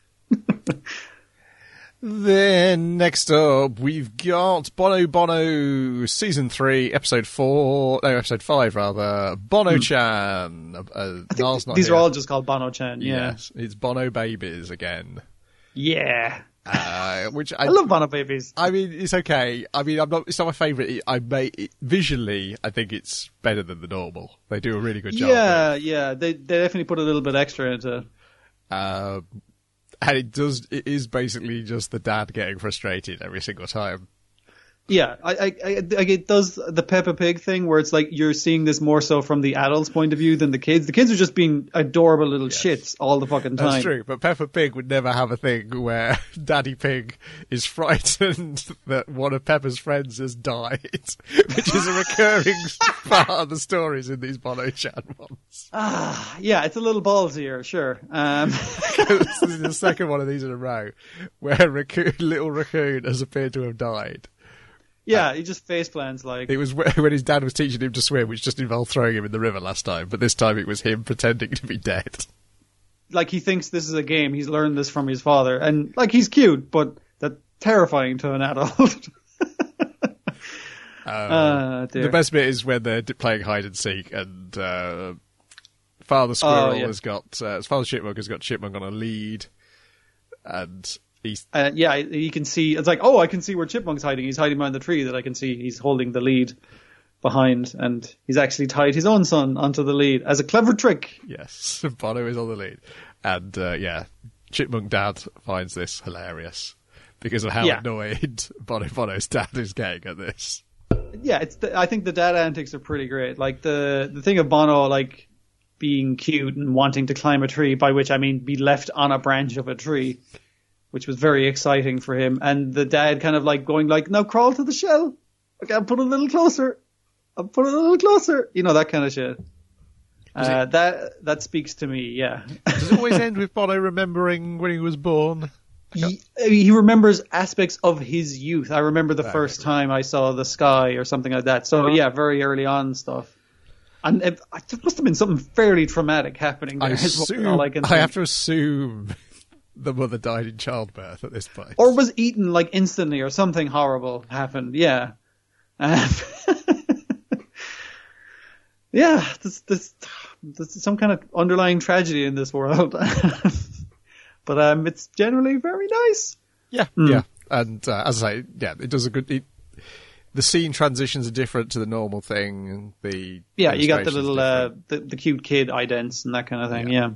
Then next up, we've got Bono Season 3, Episode 5 rather. Bono-chan. These are all just called Bono-chan. Yeah. Yes, it's Bono Babies again. Yeah. Which I love Bono Babies. I mean, it's okay. I mean, it's not my favourite. Visually, I think it's better than the normal. They do a really good job. Yeah. They definitely put a little bit extra into it. And it is basically just the dad getting frustrated every single time. Yeah, it does the Peppa Pig thing where it's like you're seeing this more so from the adults' point of view than the kids. The kids are just being adorable little shits all the fucking time. That's true, but Peppa Pig would never have a thing where Daddy Pig is frightened that one of Peppa's friends has died, which is a recurring part of the stories in these Bono-chan ones. Yeah, it's a little ballsier, sure. This is the second one of these in a row where little raccoon has appeared to have died. Yeah, he just face plants like... It was when his dad was teaching him to swim, which just involved throwing him in the river last time, but this time it was him pretending to be dead. Like, he thinks this is a game, he's learned this from his father, and, like, he's cute, but that's terrifying to an adult. The best bit is when they're playing hide and seek, and Father Squirrel has got... Father Chipmunk has got Chipmunk on a lead, and... you can see, it's like, I can see where Chipmunk's hiding. He's hiding behind the tree that I can see. He's holding the lead behind, and he's actually tied his own son onto the lead as a clever trick. Yes, Bono is on the lead. And, Chipmunk Dad finds this hilarious because of how annoyed Bono's dad is getting at this. Yeah, I think the dad antics are pretty great. Like, the thing of Bono, like, being cute and wanting to climb a tree, by which I mean be left on a branch of a tree, which was very exciting for him. And the dad kind of like going like, now crawl to the shell. Okay, I'll put it a little closer. You know, that kind of shit. That speaks to me, yeah. Does it always end with Bono remembering when he was born? He remembers aspects of his youth. I remember the first time I saw the sky or something like that. So, yeah, very early on stuff. And it must have been something fairly traumatic happening there. I have to assume the mother died in childbirth at this point. Or was eaten, like, instantly, or something horrible happened, yeah. Yeah, there's some kind of underlying tragedy in this world. But it's generally very nice. Yeah, yeah. And as I say, yeah, it does a good... the scene transitions are different to the normal thing. You got the little the cute kid idents and that kind of thing. Yeah.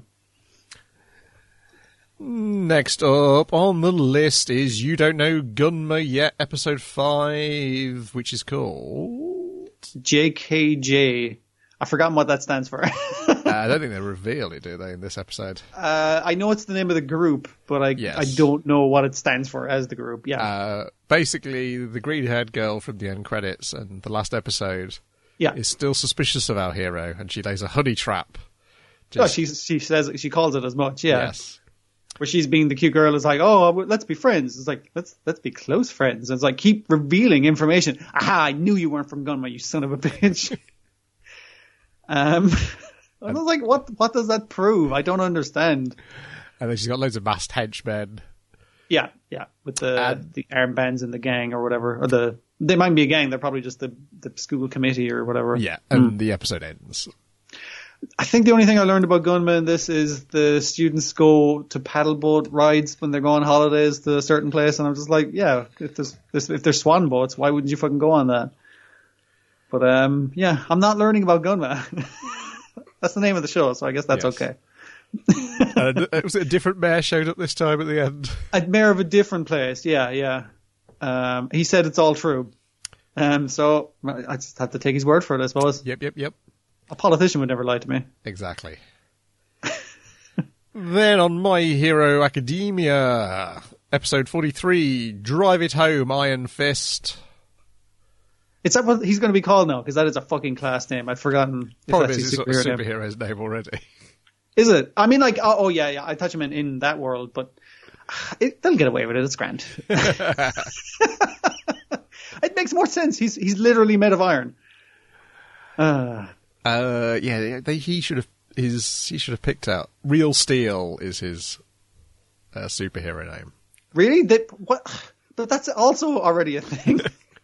Next up on the list is You Don't Know Gunma Yet, episode 5, which is called JKJ. I've forgotten what that stands for. I don't think they reveal it, do they, in this episode? I know it's the name of the group, but I don't know what it stands for as the group. Yeah. Basically, the green-haired girl from the end credits and the last episode is still suspicious of our hero, and she lays a honey trap. She calls it as much. Yeah. Yes. Where she's being the cute girl is like, oh, let's be friends. It's like, let's be close friends. And it's like, keep revealing information. Aha, I knew you weren't from Gunma, you son of a bitch. I was like, what does that prove? I don't understand. And then she's got loads of masked henchmen. Yeah, with the armbands in the gang or whatever. Or they might be a gang, they're probably just the school committee or whatever. Yeah, and the episode ends. I think the only thing I learned about Gunma in this is the students go to paddleboat rides when they're going on holidays to a certain place, and I'm just like, yeah, if there's swan boats, why wouldn't you fucking go on that? But I'm not learning about Gunma. That's the name of the show, so I guess that's okay. Was it a different mayor showed up this time at the end? A mayor of a different place, yeah. He said it's all true. So I just have to take his word for it, I suppose. Yep. A politician would never lie to me. Exactly. Then on My Hero Academia, episode 43, Drive It Home, Iron Fist. Is that what he's going to be called now? Because that is a fucking class name. I'd forgotten. Probably is a superhero's name already. Is it? I mean, like, oh yeah. I thought you meant in that world, but they'll get away with it. It's grand. It makes more sense. He's literally made of iron. He should have picked out Real Steel is his superhero name. Really? What? But that's also already a thing.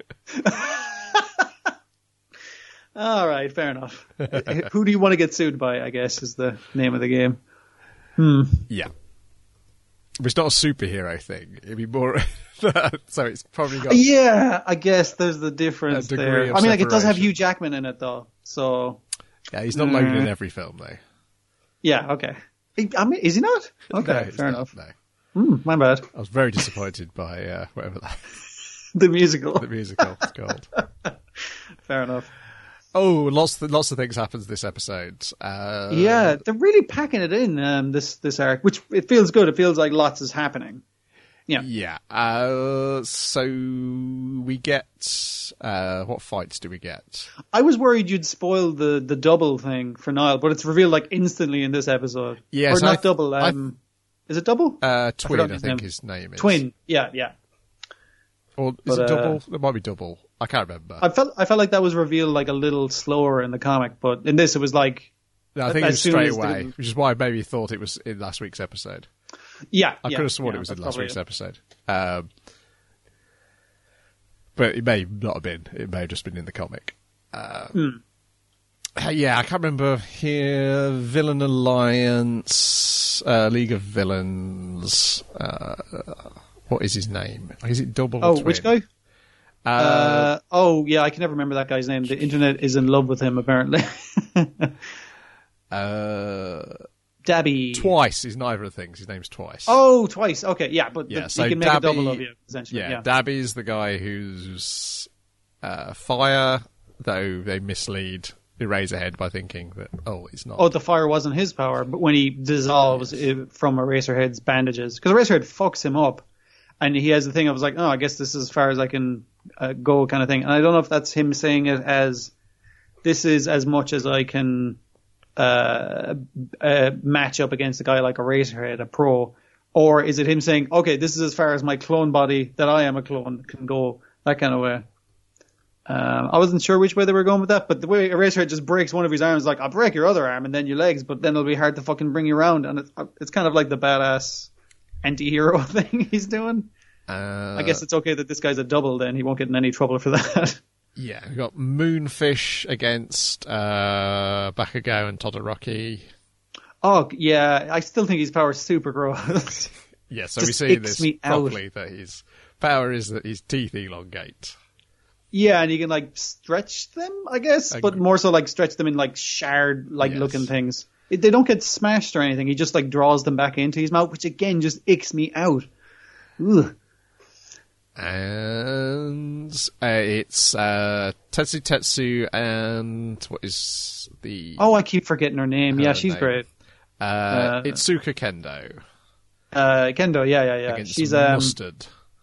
All right, fair enough. Who do you want to get sued by, I guess, is the name of the game. Yeah. But it's not a superhero thing. It'd be more... so it's probably got... Yeah, I guess there's the difference there. I mean, like, it does have Hugh Jackman in it, though, so... Yeah, he's not loaded in every film, though. Yeah, okay. I mean, is he not? Okay, no, fair enough. No. My bad. I was very disappointed by whatever that... The musical. The musical, it's called. Fair enough. Oh, lots of things happens this episode. Yeah, they're really packing it in, this arc, which it feels good. It feels like lots is happening. Yeah. Yeah. So we get... what fights do we get? I was worried you'd spoil the double thing for Niall, but it's revealed like instantly in this episode. Yeah, or not double. Is it double? Twin, I think his name is. Twin, yeah. Or is it double? It might be double. I can't remember. I felt like that was revealed like a little slower in the comic, but in this it was like... No, I think it was straight away, which is why I maybe thought it was in last week's episode. Yeah. I could have sworn it was in last week's episode. But it may not have been. It may have just been in the comic. Yeah, I can't remember here. Villain Alliance, League of Villains. What is his name? Is it Double or Twin? Which guy? Yeah, I can never remember that guy's name. The internet is in love with him, apparently. Dabby. Twice is neither of the things. His name's Twice. Oh, Twice. Okay, yeah, but so he can make a double of you, essentially. Yeah, Dabby's the guy who's fire, though they mislead Eraserhead by thinking that, it's not. Oh, the fire wasn't his power, but when he dissolves from Eraserhead's bandages, because Eraserhead fucks him up, and he has the thing of like, I guess this is as far as I can go kind of thing. And I don't know if that's him saying it as, this is as much as I can match up against a guy like Eraserhead, a pro, or is it him saying, okay, this is as far as my clone body that I am a clone can go, that kind of way. I wasn't sure which way they were going with that, but the way Eraserhead just breaks one of his arms, like, I'll break your other arm and then your legs, but then it'll be hard to fucking bring you around, and it's kind of like the badass anti-hero thing he's doing. I guess it's okay that this guy's a double then, he won't get in any trouble for that. Yeah, we've got Moonfish against Bakugo and Todoroki. Oh, yeah, I still think his power is super gross. Yeah, so we see this properly, that his power is that his teeth elongate. Yeah, and you can, like, stretch them, I guess, but more so, like, stretch them in, like, shard-like looking things. They don't get smashed or anything. He just, like, draws them back into his mouth, which, again, just icks me out. Ugh. And it's Tetsu and what is the... Oh, I keep forgetting her name. Yeah, she's great. Itsuka Kendo. Kendo, yeah. Against she's Mustard.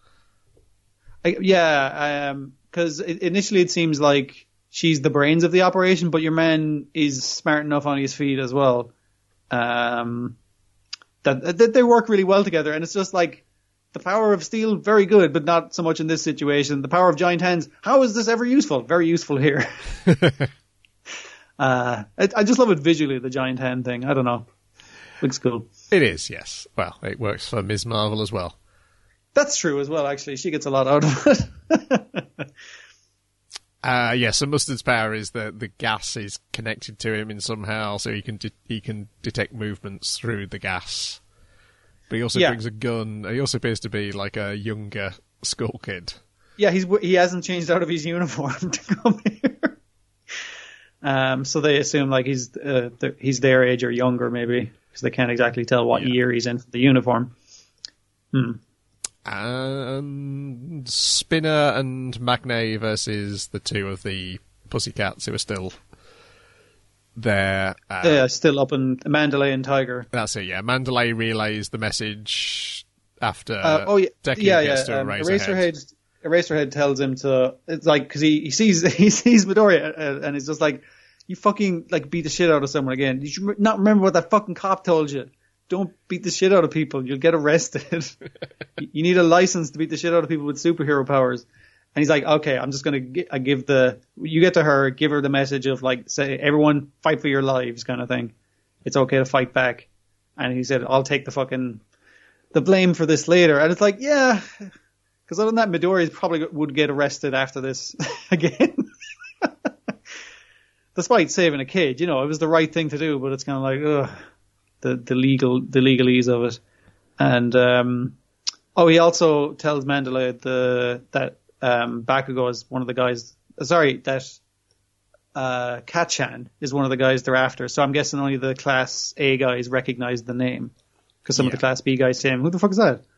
Because initially it seems like she's the brains of the operation, but your man is smart enough on his feet as well. That they work really well together, and it's just like the power of steel, very good, but not so much in this situation. The power of giant hands, how is this ever useful? Very useful here. I just love it visually, the giant hand thing. I don't know. Looks cool. It is, yes. Well, it works for Ms. Marvel as well. That's true as well, actually. She gets a lot out of it. So Mustard's power is that the gas is connected to him in somehow, so he can detect movements through the gas. But he also brings a gun. He also appears to be like a younger school kid. Yeah, he hasn't changed out of his uniform to come here. So they assume like he's their age or younger, maybe, because they can't exactly tell what year he's in for the uniform. And Spinner and Magne versus the two of the Pussycats who are still there. Still up in Mandalay and Tiger. That's it, yeah. Mandalay relays the message after Deku gets to Eraserhead. Eraserhead tells him to, it's like, because he sees Midoriya and he's just like, you fucking like beat the shit out of someone again. You should not remember what that fucking cop told you. Don't beat the shit out of people. You'll get arrested. You need a license to beat the shit out of people with superhero powers. And he's like, okay, I'm just going to you get to her, give her the message of like, say, everyone fight for your lives kind of thing. It's okay to fight back. And he said, I'll take the blame for this later. And it's like, yeah, because other than that, Midoriya probably would get arrested after this again. Despite saving a kid, it was the right thing to do, but it's kind of like, ugh. The legalese of it. And he also tells Mandalay that Bakugo is one of the guys, that Katchan is one of the guys they're after. So I'm guessing only the Class A guys recognize the name, because some of the Class B guys say, who the fuck is that?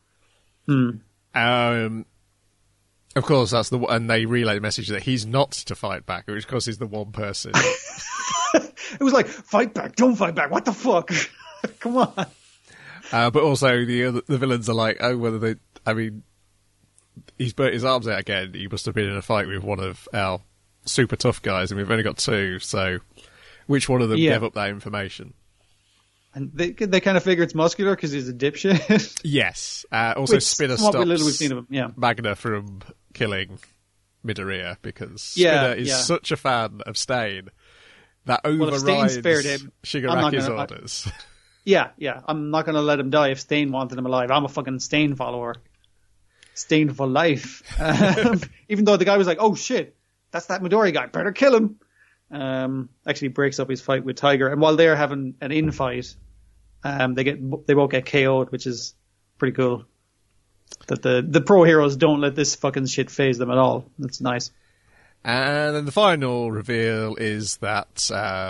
Of course, that's and they relay the message that he's not to fight back, which of course is the one person. It was like, fight back, don't fight back, what the fuck? Come on. But also the villains are like, he's burnt his arms out again. He must have been in a fight with one of our super tough guys, and we've only got two, so which one of them gave up that information? And they kind of figure it's Muscular because he's a dipshit. Yes. Also, Spinner stops we've seen of him. Magna from killing Midoriya, because Spinner is such a fan of Stain that overrides Shigaraki's orders. Yeah. I'm not going to let him die if Stain wanted him alive. I'm a fucking Stain follower. Stain for life. Even though the guy was like, oh shit, that's that Midoriya guy, better kill him. Actually breaks up his fight with Tiger, and while they're having an infight, they both get KO'd, which is pretty cool. That the pro heroes don't let this fucking shit phase them at all. That's nice. And then the final reveal is that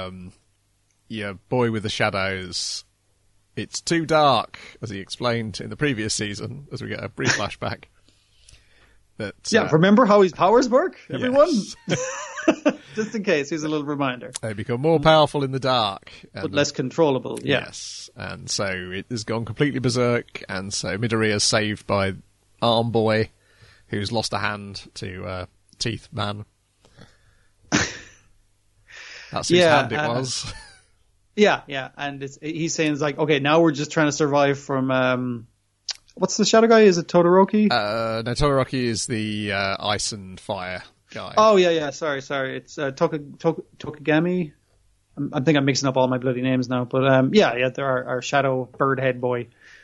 boy with the shadows, it's too dark, as he explained in the previous season, as we get a brief flashback. Remember how his powers work, everyone? Yes. Just in case, here's a little reminder. They become more powerful in the dark. But less controllable, Yes, and so it has gone completely berserk, and so Midoriya is saved by Arm Boy, who's lost a hand to Teeth Man. That's whose hand it was. Yeah, and he's saying it's like, okay, now we're just trying to survive from what's the shadow guy? Is it Todoroki? No, Todoroki is the ice and fire guy. Oh yeah. Sorry. It's Tokigami. I think I'm mixing up all my bloody names now, but there are our shadow bird head boy,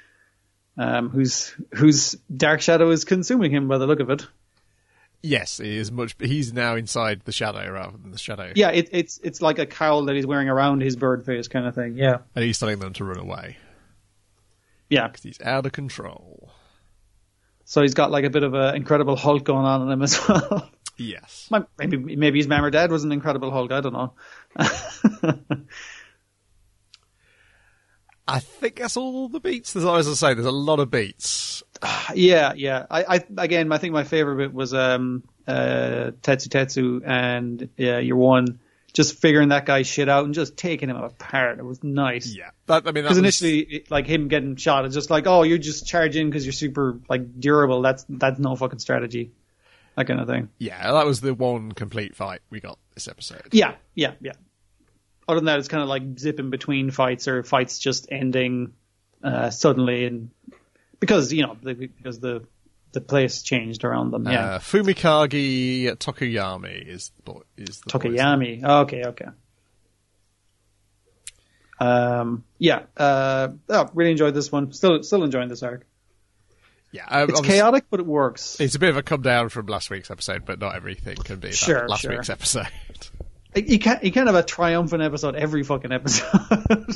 whose dark shadow is consuming him by the look of it. Yes, he is he's now inside the shadow rather than the shadow. Yeah, it's like a cowl that he's wearing around his bird face kind of thing. Yeah, and he's telling them to run away. Yeah, because he's out of control. So he's got like a bit of an Incredible Hulk going on in him as well. Yes. Maybe his mum or dad was an Incredible Hulk. I don't know. I think that's all the beats. As I say, there's a lot of beats. Yeah. I think my favorite bit was Tetsu and Year One just figuring that guy's shit out and just taking him apart. It was nice. Yeah, because initially, like him getting shot, it's just like, oh, you just charge in because you're super like durable. That's no fucking strategy. That kind of thing. Yeah, that was the one complete fight we got this episode. Yeah. Other than that, it's kind of like zipping between fights or fights just ending suddenly, and because the place changed around them. Yeah. Fumikage Tokoyami is the Tokoyami. Okay. Really enjoyed this one. Still enjoying this arc. Yeah, it's chaotic, but it works. It's a bit of a come down from last week's episode, but not everything can be last week's episode. You can't have a triumphant episode every fucking episode.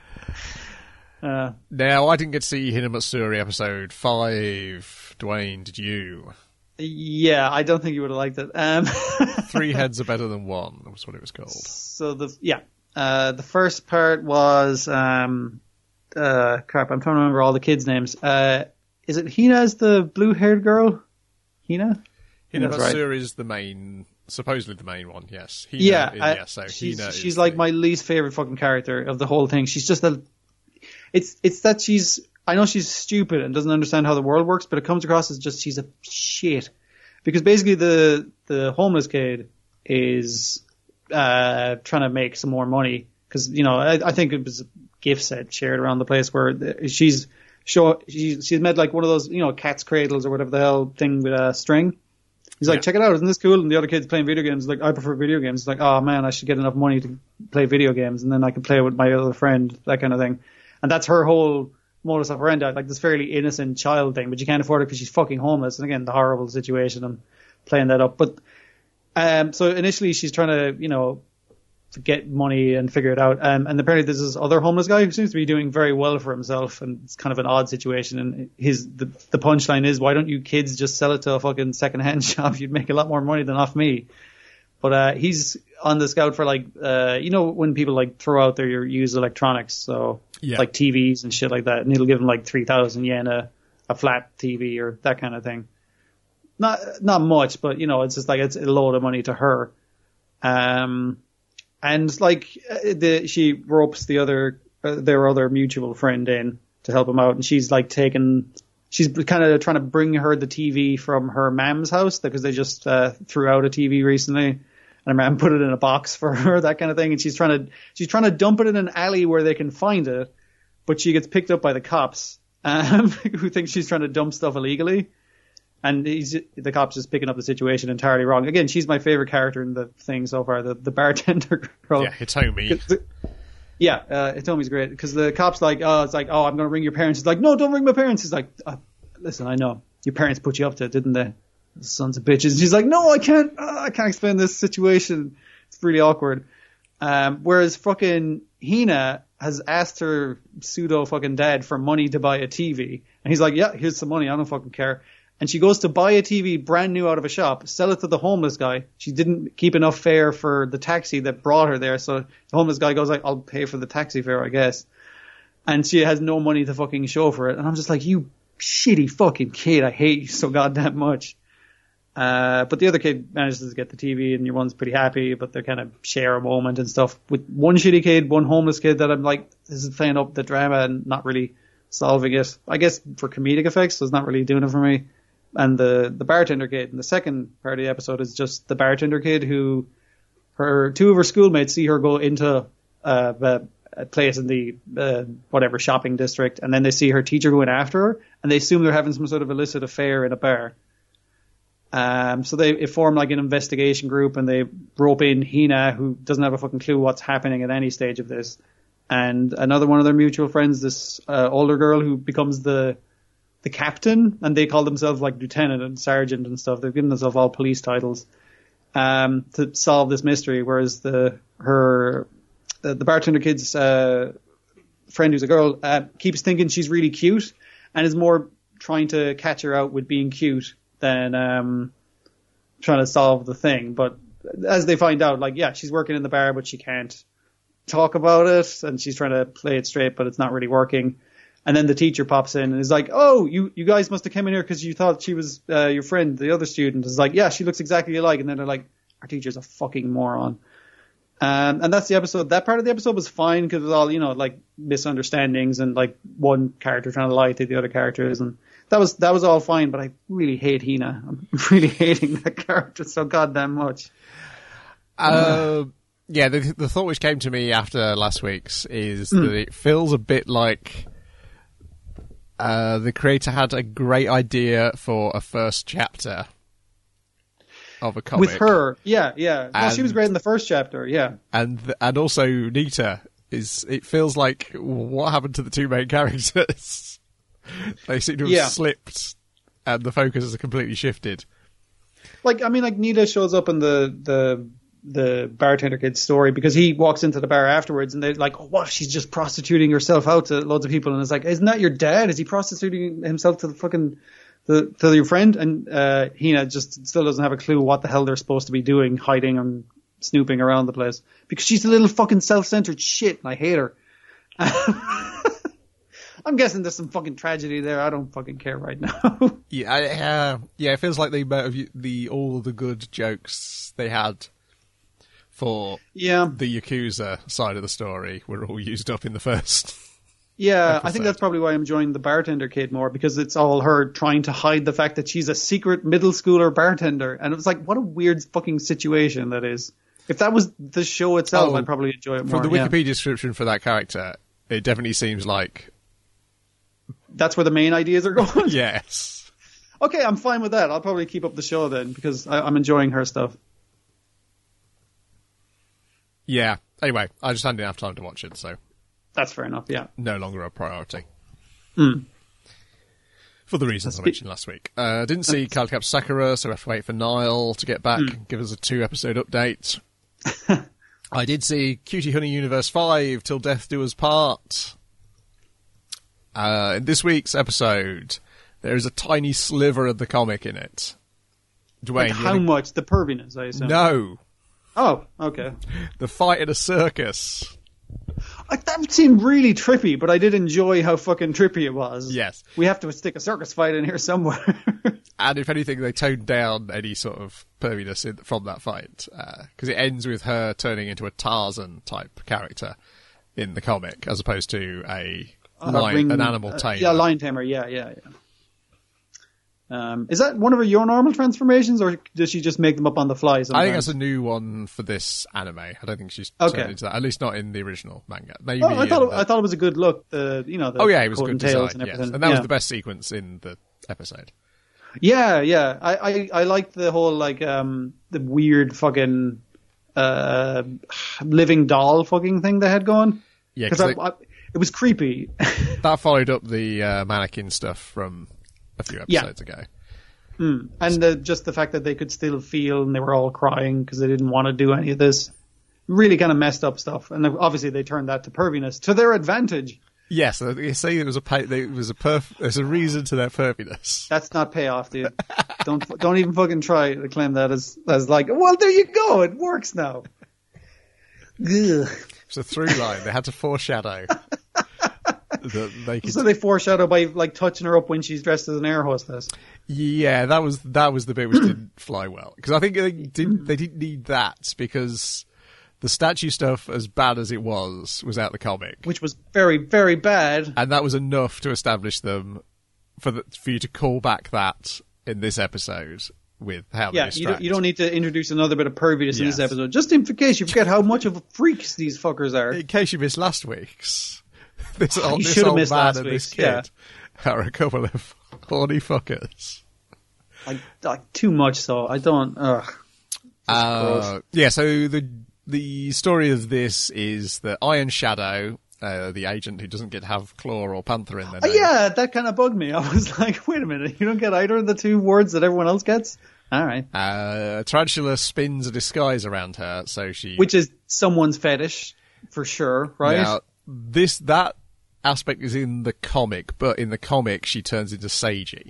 Now, I didn't get to see Hinamatsuri episode 5. Dwayne, did you? Yeah, I don't think you would have liked it. 3 heads are better than one. Was what it was called. So the first part was crap. I'm trying to remember all the kids' names. Is it Hina as the blue-haired girl? Hina? Hinamatsuri is supposedly the main one. Yes. Hina, she's like my least favorite fucking character of the whole thing. She's just it's that I know she's stupid and doesn't understand how the world works, but it comes across as just she's a shit. Because basically the homeless kid is trying to make some more money. Because, I think it was a gift set shared around the place where she's made like one of those, cat's cradles or whatever the hell thing with a string. He's like, check it out, isn't this cool? And the other kid's playing video games. Like, I prefer video games. It's like, oh man, I should get enough money to play video games, and then I can play with my other friend, that kind of thing. And that's her whole modus operandi, like this fairly innocent child thing, but you can't afford it because she's fucking homeless. And again, the horrible situation and playing that up. But so initially she's trying to, to get money and figure it out. And apparently there's this other homeless guy who seems to be doing very well for himself, and it's kind of an odd situation. And the punchline is, why don't you kids just sell it to a fucking secondhand shop? You'd make a lot more money than off me. But he's on the scout for like, when people like throw out their used electronics, so like TVs and shit like that, and it'll give them like 3,000 yen a flat TV or that kind of thing. Not much, but it's just like it's a load of money to her. And like she ropes their other mutual friend in to help him out, and she's like she's kind of trying to bring her the TV from her mom's house because they just threw out a TV recently, and her mom put it in a box for her, that kind of thing. And she's trying to dump it in an alley where they can find it, but she gets picked up by the cops who think she's trying to dump stuff illegally. And the cop's just picking up the situation entirely wrong. Again, she's my favorite character in the thing so far, the bartender girl. Yeah, Hitomi. Hitomi's great because the cop's like, I'm going to ring your parents. He's like, no, don't ring my parents. He's like, listen, I know your parents put you up to it, didn't they? Sons of bitches. And she's like, no, I can't explain this situation. It's really awkward. Whereas fucking Hina has asked her pseudo fucking dad for money to buy a TV, and he's like, yeah, here's some money. I don't fucking care. And she goes to buy a TV brand new out of a shop, sell it to the homeless guy. She didn't keep enough fare for the taxi that brought her there. So the homeless guy goes like, I'll pay for the taxi fare, I guess. And she has no money to fucking show for it. And I'm just like, you shitty fucking kid. I hate you so goddamn much. But the other kid manages to get the TV, and your one's pretty happy, but they kind of share a moment and stuff. With one shitty kid, one homeless kid that I'm like, this is playing up the drama and not really solving it. I guess for comedic effects, so it's not really doing it for me. And the bartender kid in the second part of the episode is just the bartender kid who two of her schoolmates see her go into a place in the whatever shopping district, and then they see her teacher going after her, and they assume they're having some sort of illicit affair in a bar. So they form like an investigation group, and they rope in Hina, who doesn't have a fucking clue what's happening at any stage of this, and another one of their mutual friends, this older girl who becomes the captain, and they call themselves like lieutenant and sergeant and stuff. They've given themselves all police titles to solve this mystery, whereas the bartender kid's friend, who's a girl, keeps thinking she's really cute and is more trying to catch her out with being cute than trying to solve the thing. But as they find out, like, yeah, she's working in the bar, but she can't talk about it, and she's trying to play it straight, but it's not really working. And then the teacher pops in and is like, oh, you guys must have come in here because you thought she was your friend, the other student. Is like, yeah, she looks exactly alike. And then they're like, our teacher's a fucking moron. And that's the episode. That part of the episode was fine because it was all, like misunderstandings and like one character trying to lie to the other characters. And that was all fine, but I really hate Hina. I'm really hating that character so goddamn much. Yeah, the thought which came to me after last week's is that it feels a bit like the creator had a great idea for a first chapter of a comic. With her, yeah. Well, she was great in the first chapter, yeah. And also Nita, it feels like, what happened to the two main characters? They seem to have slipped, and the focus has completely shifted. Like Nita shows up in the bartender kid's story because he walks into the bar afterwards, and they're like, oh, what, she's just prostituting herself out to loads of people. And it's like, isn't that your dad? Is he prostituting himself to to your friend? And Hina just still doesn't have a clue what the hell they're supposed to be doing, hiding and snooping around the place, because she's a little fucking self-centered shit, and I hate her. I'm guessing there's some fucking tragedy there. I don't fucking care right now. Yeah, it feels like all the good jokes they had for the Yakuza side of the story were all used up in the first. Yeah, episode. I think that's probably why I'm enjoying the bartender kid more, because it's all her trying to hide the fact that she's a secret middle schooler bartender. And it was like, what a weird fucking situation that is. If that was the show itself, I'd probably enjoy it more. From the Wikipedia description for that character, it definitely seems like that's where the main ideas are going. Yes. Okay, I'm fine with that. I'll probably keep up the show then, because I'm enjoying her stuff. Yeah. Anyway, I just didn't have time to watch it, so that's fair enough. Yeah. No longer a priority. For the reasons I mentioned last week. Didn't see Cardcaptor Sakura, so we have to wait for Niall to get back and give us a 2-episode update. I did see Cutie Honey Universe 5, Till Death Do Us Part. In this week's episode, there is a tiny sliver of the comic in it. Dwayne, like how much? The perviness, I assume. No. Oh, okay. The fight at a circus. That seemed really trippy, but I did enjoy how fucking trippy it was. Yes. We have to stick a circus fight in here somewhere. And if anything, they toned down any sort of perviness from that fight. Because it ends with her turning into a Tarzan-type character in the comic, as opposed to an animal tamer. Yeah, lion tamer, yeah. Is that one of your normal transformations, or does she just make them up on the fly sometimes? I think that's a new one for this anime. I don't think she's turned into that, at least not in the original manga. Maybe I thought it was a good look. The it was a good design, and everything. Yes. And that was the best sequence in the episode. Yeah. I liked the whole the weird fucking living doll fucking thing they had going. Yeah, because it was creepy. That followed up the mannequin stuff from a few episodes ago. And just the fact that they could still feel, and they were all crying because they didn't want to do any of this. Really kind of messed up stuff. And obviously they turned that to perviness to their advantage. Yes, you see, there's a reason to their perviness. That's not payoff, dude. Don't even fucking try to claim that as like, well, there you go, it works now. Ugh. It's a through line. They had to foreshadow. So they foreshadow by like touching her up when she's dressed as an air hostess. Yeah, that was the bit which didn't fly well, because I think they didn't need that, because the statue stuff, as bad as it was out the comic, which was very, very bad, and that was enough to establish them for you to call back that in this episode with how they distract. You don't need to introduce another bit of perviness in this episode, just in case you forget how much of freaks these fuckers are. In case you missed last week's. This old missed man last and this week's, kid are a couple of horny fuckers. Like too much so. I don't... So the story of this is that Iron Shadow, the agent who doesn't get to have Claw or Panther in their name. Yeah, that kind of bugged me. I was like, wait a minute, you don't get either of the two words that everyone else gets? All right. Tarantula spins a disguise around her, which is someone's fetish, for sure, right? Now, that aspect is in the comic, but in the comic she turns into Seiji.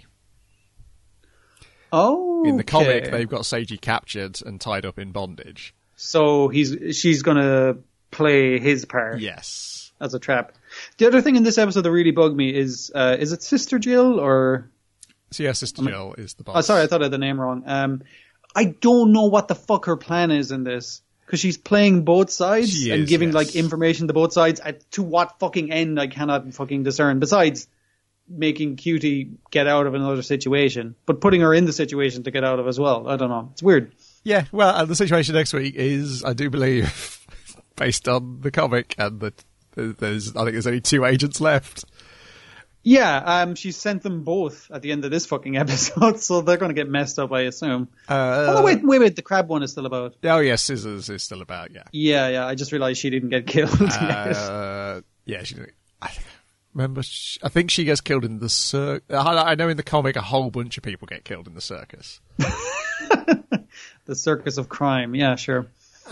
Oh, in the comic they've got Seiji captured and tied up in bondage. So she's gonna play his part. Yes, as a trap. The other thing in this episode that really bugged me is it Sister Jill or? So yeah, Sister Jill is the boss. Oh, sorry, I thought I had the name wrong. I don't know what the fuck her plan is in this. Because she's playing both sides and giving like information to both sides. To what fucking end I cannot fucking discern. Besides making Cutie get out of another situation, but putting her in the situation to get out of as well. I don't know. It's weird. Yeah, well, and the situation next week is, I do believe, based on the comic, and I think there's only 2 agents left. Yeah, she sent them both at the end of this fucking episode, so they're going to get messed up, I assume. Wait, the crab one is still about. Oh, yeah, Scissors is still about, yeah. Yeah, I just realised she didn't get killed. Yeah, she didn't. I think she gets killed in the circus. I know in the comic a whole bunch of people get killed in the circus. The circus of crime, yeah, sure.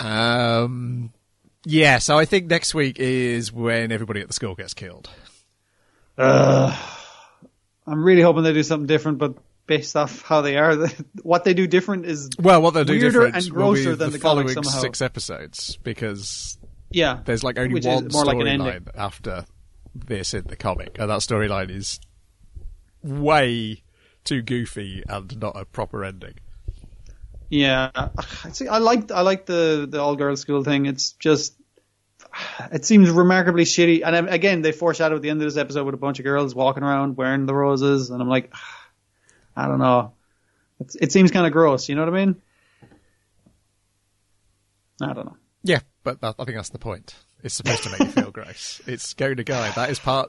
Yeah, so I think next week is when everybody at the school gets killed. I'm really hoping they do something different, but based off how they are, what they do different is what they'll do different and grosser will be than the following following somehow. 6 episodes, because there's like only which one is more like an storyline ending. after this in the comic, and that storyline is way too goofy and not a proper ending. Yeah, see, I like the all girls school thing. It's just. It seems remarkably shitty. And again, they foreshadow at the end of this episode with a bunch of girls walking around wearing the roses. And I'm like, I don't know. It seems kind of gross. You know what I mean? I don't know. Yeah, but I think that's the point. It's supposed to make you feel gross. It's go to guy. That is part...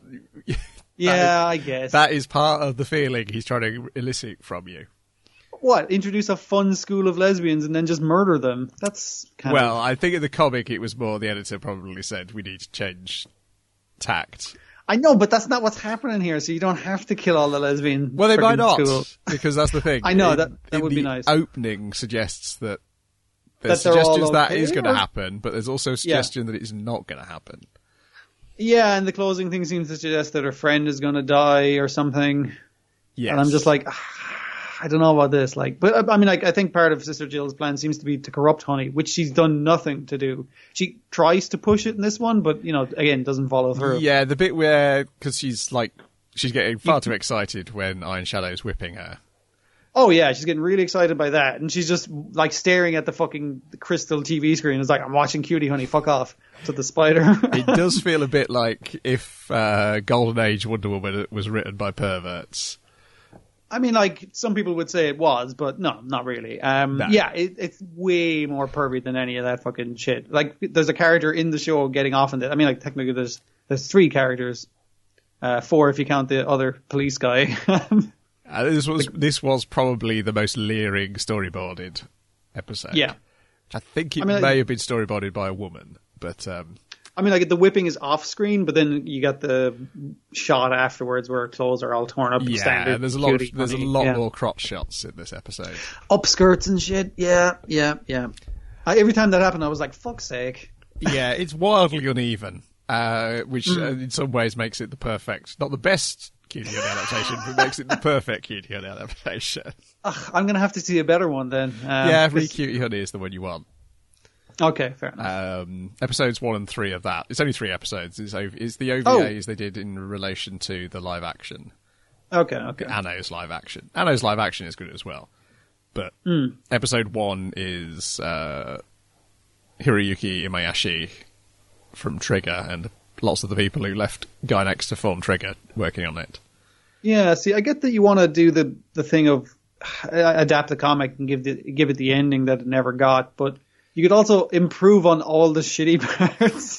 I guess. That is part of the feeling he's trying to elicit from you. What? Introduce a fun school of lesbians and then just murder them? That's kind of... I think in the comic it was more the editor probably said we need to change tact. I know, but that's not what's happening here, so you don't have to kill all the lesbian Well, they might not, school. because that's the thing. I know, that would be nice. The opening suggests that there's suggestions that is going to happen, but there's also a suggestion that it's not going to happen. Yeah, and the closing thing seems to suggest that her friend is going to die or something. Yes. And I'm just like... I don't know about this, but I mean, I think part of Sister Jill's plan seems to be to corrupt Honey, which she's done nothing to do. She tries to push it in this one, but again, doesn't follow through. Yeah, the bit where because she's getting far too excited when Iron Shadow's whipping her. Oh yeah, she's getting really excited by that, and she's just staring at the fucking crystal TV screen. It's like, I'm watching Cutie Honey, fuck off to the spider. It does feel a bit like if Golden Age Wonder Woman was written by perverts. I mean, some people would say it was, but no, not really. No. Yeah, it's way more pervy than any of that fucking shit. There's a character in the show getting off on it. I mean, technically there's 3 characters. 4 if you count the other police guy. This was probably the most leering storyboarded episode. Yeah. I think it may have been storyboarded by a woman, but... I mean, the whipping is off screen, but then you got the shot afterwards where her clothes are all torn up. Yeah, and there's a lot more crotch shots in this episode. Upskirts and shit. Yeah. Every time that happened, I was like, fuck's sake. Yeah, it's wildly uneven, which in some ways makes it the perfect, not the best Cutie Honey adaptation, but makes it the perfect Cutie Honey adaptation. I'm going to have to see a better one then. Every Cutie Honey is the one you want. Okay, fair enough. Episodes 1 and 3 of that. It's only 3 episodes. It's the OVAs they did in relation to the live action. Okay. Anno's live action. Anno's live action is good as well. But episode 1 is Hiroyuki Imayashi from Trigger and lots of the people who left Gainax to form Trigger working on it. Yeah, see, I get that you want to do the thing of adapt the comic and give it the ending that it never got, but you could also improve on all the shitty parts.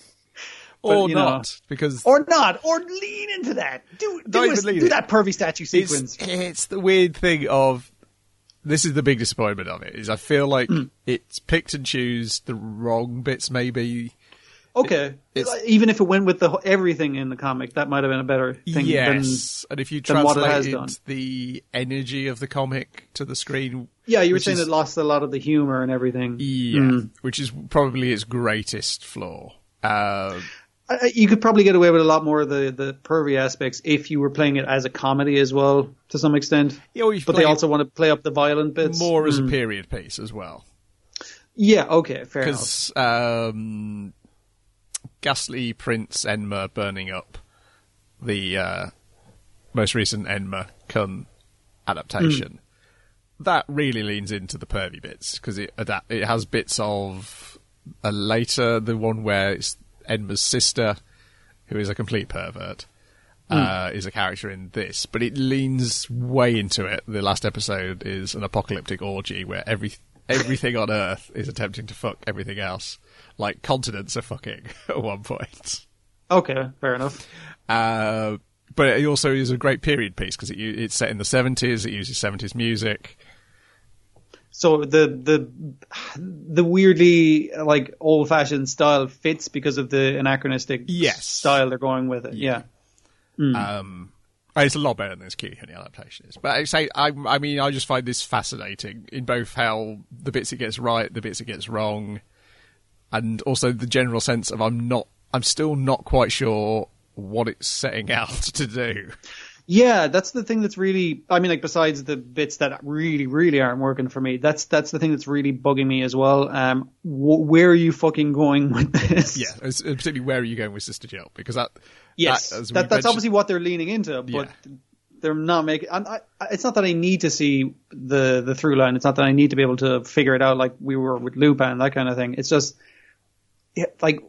Or not, or lean into that. Do that pervy statue sequence. It's the weird thing of, this is the big disappointment of it, is I feel like it's picked and choose the wrong bits, maybe. Okay. Even if it went with everything in the comic, that might have been a better thing. Yes, and if you translated the energy of the comic to the screen... Yeah, you were saying it lost a lot of the humour and everything. Yeah, which is probably its greatest flaw. You could probably get away with a lot more of the pervy aspects if you were playing it as a comedy as well, to some extent. Yeah, but they also want to play up the violent bits. More as a period piece as well. Yeah, okay, fair enough. Because ghastly Prince Enma burning up the most recent Enma Kun adaptation, that really leans into the pervy bits, because it has bits of the one where it's Enma's sister, who is a complete pervert, is a character in this, but it leans way into it. The last episode is an apocalyptic orgy where everything on Earth is attempting to fuck everything else. Like, continents are fucking at one point. Okay, fair enough. But it also is a great period piece, because it's set in the 70s, it uses 70s music. So the weirdly, like, old-fashioned style fits because of the anachronistic style they're going with it. Yeah. It's a lot better than this Cutie Honey adaptation is. But I just find this fascinating in both how the bits it gets right, the bits it gets wrong, and also the general sense of I'm still not quite sure what it's setting out to do. Yeah, that's the thing that's really, I mean, like, besides the bits that really, really aren't working for me, that's the thing that's really bugging me as well. Where are you fucking going with this? Yeah, particularly where are you going with Sister Jill? Because that's obviously what they're leaning into, but they're not making, it's not that I need to see the through line. It's not that I need to be able to figure it out like we were with Lupin and that kind of thing. It's just, like,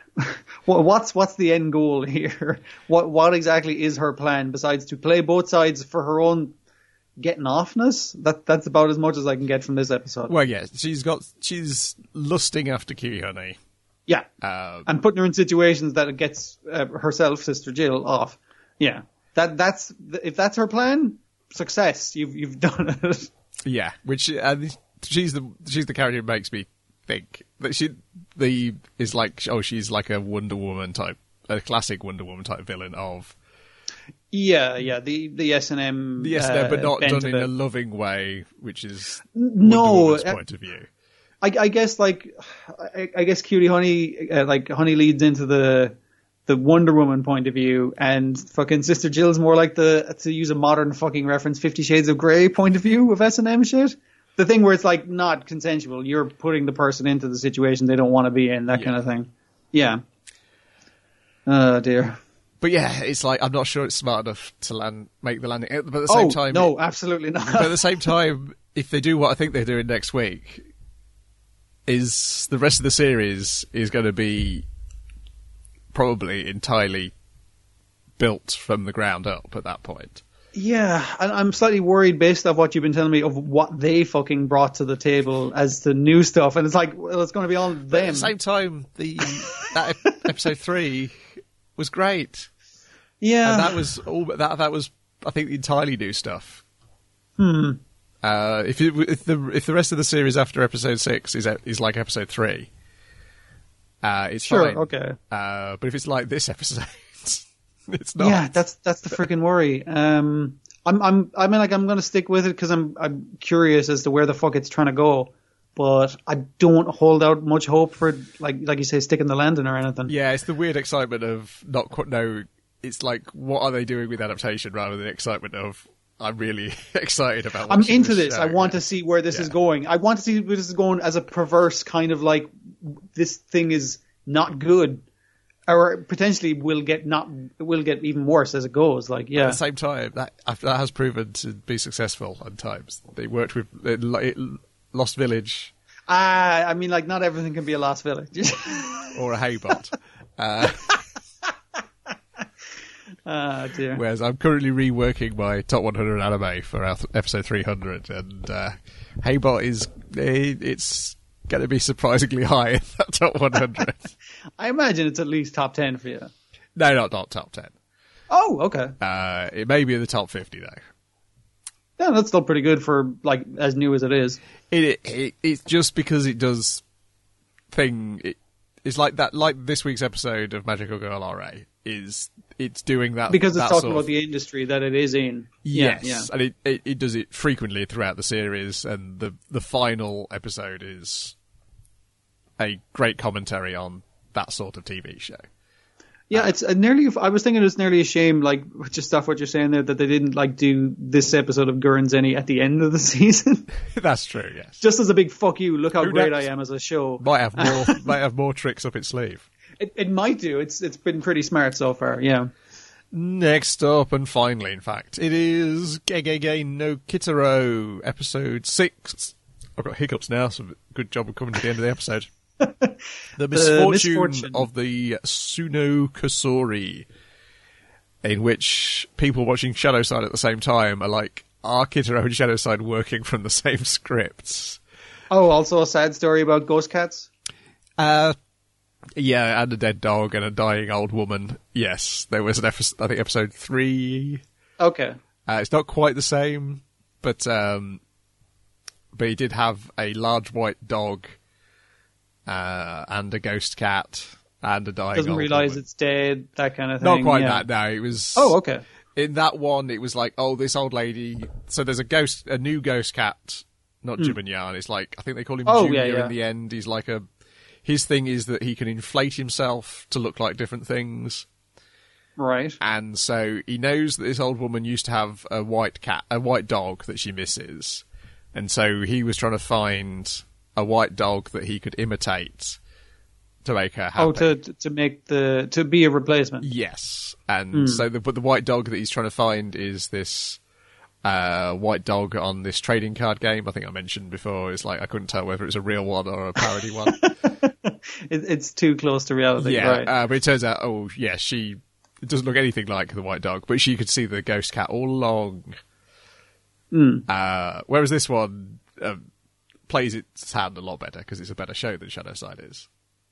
what's the end goal here? What exactly is her plan besides to play both sides for her own getting offness? That's about as much as I can get from this episode. Well, yeah, she's lusting after Cutie Honey. Yeah, and putting her in situations that it gets herself, Sister Jill, off. Yeah, that's if that's her plan, success. You've done it. Yeah, which she's the character who makes me think that she's like a Wonder Woman type, a classic Wonder Woman type villain of. Yeah, the S&M. The S&M, but not done in a loving way, which is Wonder Woman's point of view. I guess Cutie Honey, Honey leads into the Wonder Woman point of view, and fucking Sister Jill's more like to use a modern fucking reference, 50 Shades of Grey point of view of S&M shit. The thing where it's like not consensual, you're putting the person into the situation they don't want to be in, that kind of thing. Yeah. Oh dear. But yeah, it's like, I'm not sure it's smart enough to make the landing. But at the same time, no, absolutely not. But at the same time, if they do what I think they're doing next week, is the rest of the series is going to be probably entirely built from the ground up at that point. Yeah, and I'm slightly worried based off what you've been telling me of what they fucking brought to the table as the new stuff, and it's like, well, it's going to be all them. But at the same time, that episode 3 was great. Yeah, and that was all. That was, I think, entirely new stuff. If the rest of the series after episode 6 is like episode 3, it's fine. Okay. But if it's like this episode. It's not. Yeah, that's the freaking worry. I'm going to stick with it because I'm curious as to where the fuck it's trying to go, but I don't hold out much hope for like you say, sticking the landing or anything. Yeah, it's the weird excitement of not quite know. It's like, what are they doing with adaptation rather than excitement of, I'm really excited about. I'm into this. I want to see where this is going. I want to see where this is going as a perverse kind of like, this thing is not good. Or potentially will get even worse as it goes. Like, yeah. At the same time, that has proven to be successful at times. They worked with Lost Village. I mean, like, not everything can be a Lost Village. Or a Haybot. Dear. Whereas I'm currently reworking my top 100 anime for episode 300, and Heybot it's going to be surprisingly high in that top 100. I imagine it's at least top 10 for you. No, not top 10. Oh, okay. It may be in the top 50 though. Yeah, that's still pretty good for like as new as it is. It's just because it does it's like that. Like this week's episode of Magical Girl RA it's doing that because it's that talking about the industry that it is in. Yes, yeah. And it does it frequently throughout the series, and the final episode is a great commentary on that sort of TV show. Yeah, it's nearly. I was thinking it's nearly a shame, like just off what you're saying there, that they didn't like do this episode of Gurren Zenny at the end of the season. That's true. Yes. Just as a big fuck you. Look how great I am as a show. Might have more tricks up its sleeve. It might do. It's been pretty smart so far. Yeah. Next up, and finally, in fact, it is Gegege no Kitaro, episode 6. I've got hiccups now, so good job of coming to the end of the episode. The misfortune of the Suno Kusori, in which people watching Shadowside at the same time are like, are Kitaro and Shadowside working from the same scripts? Oh, also a sad story about ghost cats? Yeah, and a dead dog and a dying old woman. Yes, there was an episode, I think episode 3. Okay. It's not quite the same, but he did have a large white dog, and a ghost cat, and a dying Doesn't old realise woman. It's dead, that kind of thing. Not quite that, no. It was... Oh, okay. In that one, it was like, oh, this old lady... So there's a new ghost cat, not Jibanyan. It's like, I think they call him Junior in the end. He's like his thing is that he can inflate himself to look like different things. Right. And so he knows that this old woman used to have a white dog that she misses. And so he was trying to find a white dog that he could imitate to make her happy. Oh, to be a replacement. Yes. And so the white dog that he's trying to find is this white dog on this trading card game. I think I mentioned before. It's like I couldn't tell whether it's a real one or a parody one. It's too close to reality. Yeah, right. but it turns out, it doesn't look anything like the white dog, but she could see the ghost cat all along. Whereas this one plays its hand a lot better because it's a better show than Shadowside is.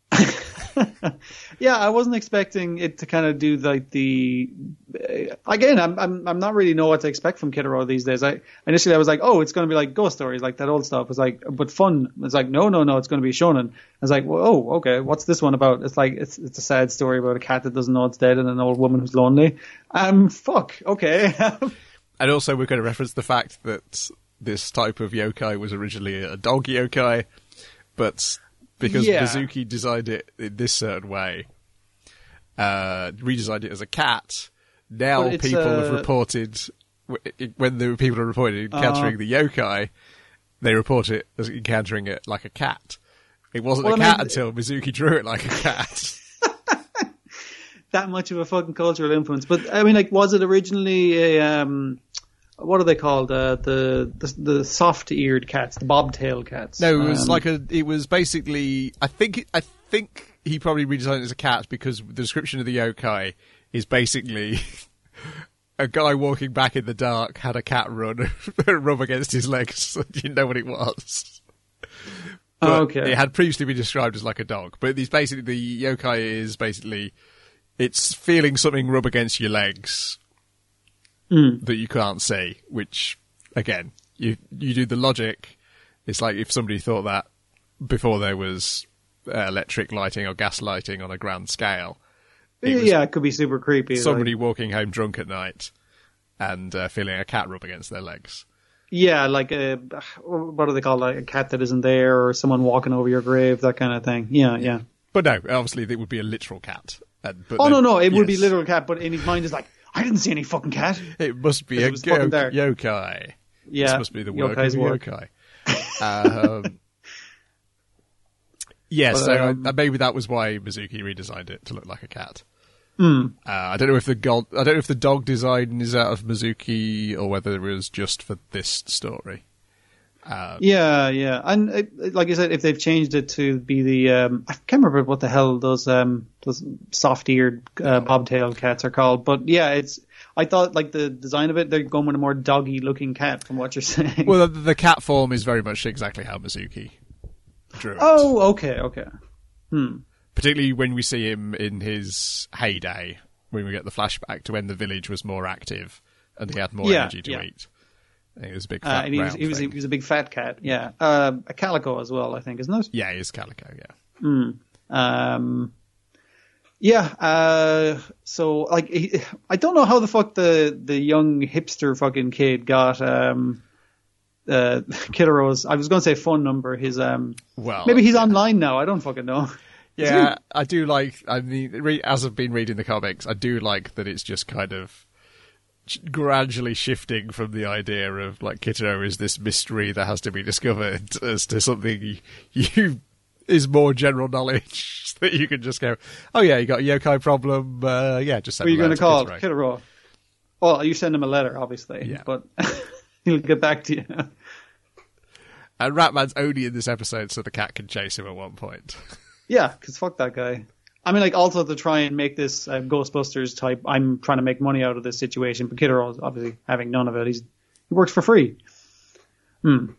Yeah, I wasn't expecting it to kind of do like the. Again, I'm not really know what to expect from Kitaro these days. Initially I was like, oh, it's going to be like ghost stories, like that old stuff. It was like, but fun. It's like, no, it's going to be shonen. I was like, well, oh, okay, what's this one about? It's like it's a sad story about a cat that doesn't know it's dead and an old woman who's lonely. Fuck, okay. And also, we're going to reference the fact that this type of yokai was originally a dog yokai, but because Mizuki designed it in this certain way, redesigned it as a cat, now people have reported, when the people are reported encountering the yokai, they report it as encountering it like a cat. It wasn't a cat until Mizuki drew it like a cat. That much of a fucking cultural influence. But, I mean, like, was it originally a... what are they called? The soft-eared cats, the bobtail cats. No, it was it was basically, I think he probably redesigned it as a cat because the description of the yokai is basically a guy walking back in the dark had a cat rub against his legs, so you didn't know what it was. But okay. It had previously been described as like a dog, but the yokai is basically, it's feeling something rub against your legs that you can't see, which, again, you do the logic. It's like if somebody thought that before there was electric lighting or gas lighting on a grand scale. It could be super creepy. Somebody walking home drunk at night and feeling a cat rub against their legs. Yeah, like what do they call, like a cat that isn't there, or someone walking over your grave, that kind of thing. Yeah. But no, obviously it would be a literal cat. It would be a literal cat, but in his mind is like, I didn't see any fucking cat. It must be a yokai. Yeah, this must be the work of a yokai. So maybe that was why Mizuki redesigned it to look like a cat. I don't know if the dog design is out of Mizuki or whether it was just for this story. Yeah, and like I said, if they've changed it to be the I can't remember what the hell those soft-eared bobtail cats are called, but yeah, I thought like the design of it, they're going with a more doggy-looking cat, from what you're saying. Well, the cat form is very much exactly how Mizuki drew it. Oh, okay. Particularly when we see him in his heyday, when we get the flashback to when the village was more active and he had more energy to eat. I think it was a big fat and he was a big fat cat, yeah. A calico as well, I think, isn't it? Yeah, he is calico, yeah. So, like, I don't know how the fuck the young hipster fucking kid got Kitaro's, I was going to say phone number, his maybe he's online now, I don't fucking know. Yeah, I do like, I mean, as I've been reading the comics, I do like that it's just kind of gradually shifting from the idea of like Kitaro is this mystery that has to be discovered as to something is more general knowledge that you can just go, oh yeah, you got a yokai problem, just send Who are you going to call Kitaro. Well, you send him a letter, obviously, but he'll get back to you. And Ratman's only in this episode so the cat can chase him at one point. Yeah, because fuck that guy. I mean, like, also to try and make this Ghostbusters type, I'm trying to make money out of this situation, but Kitaro's obviously having none of it. He works for free. So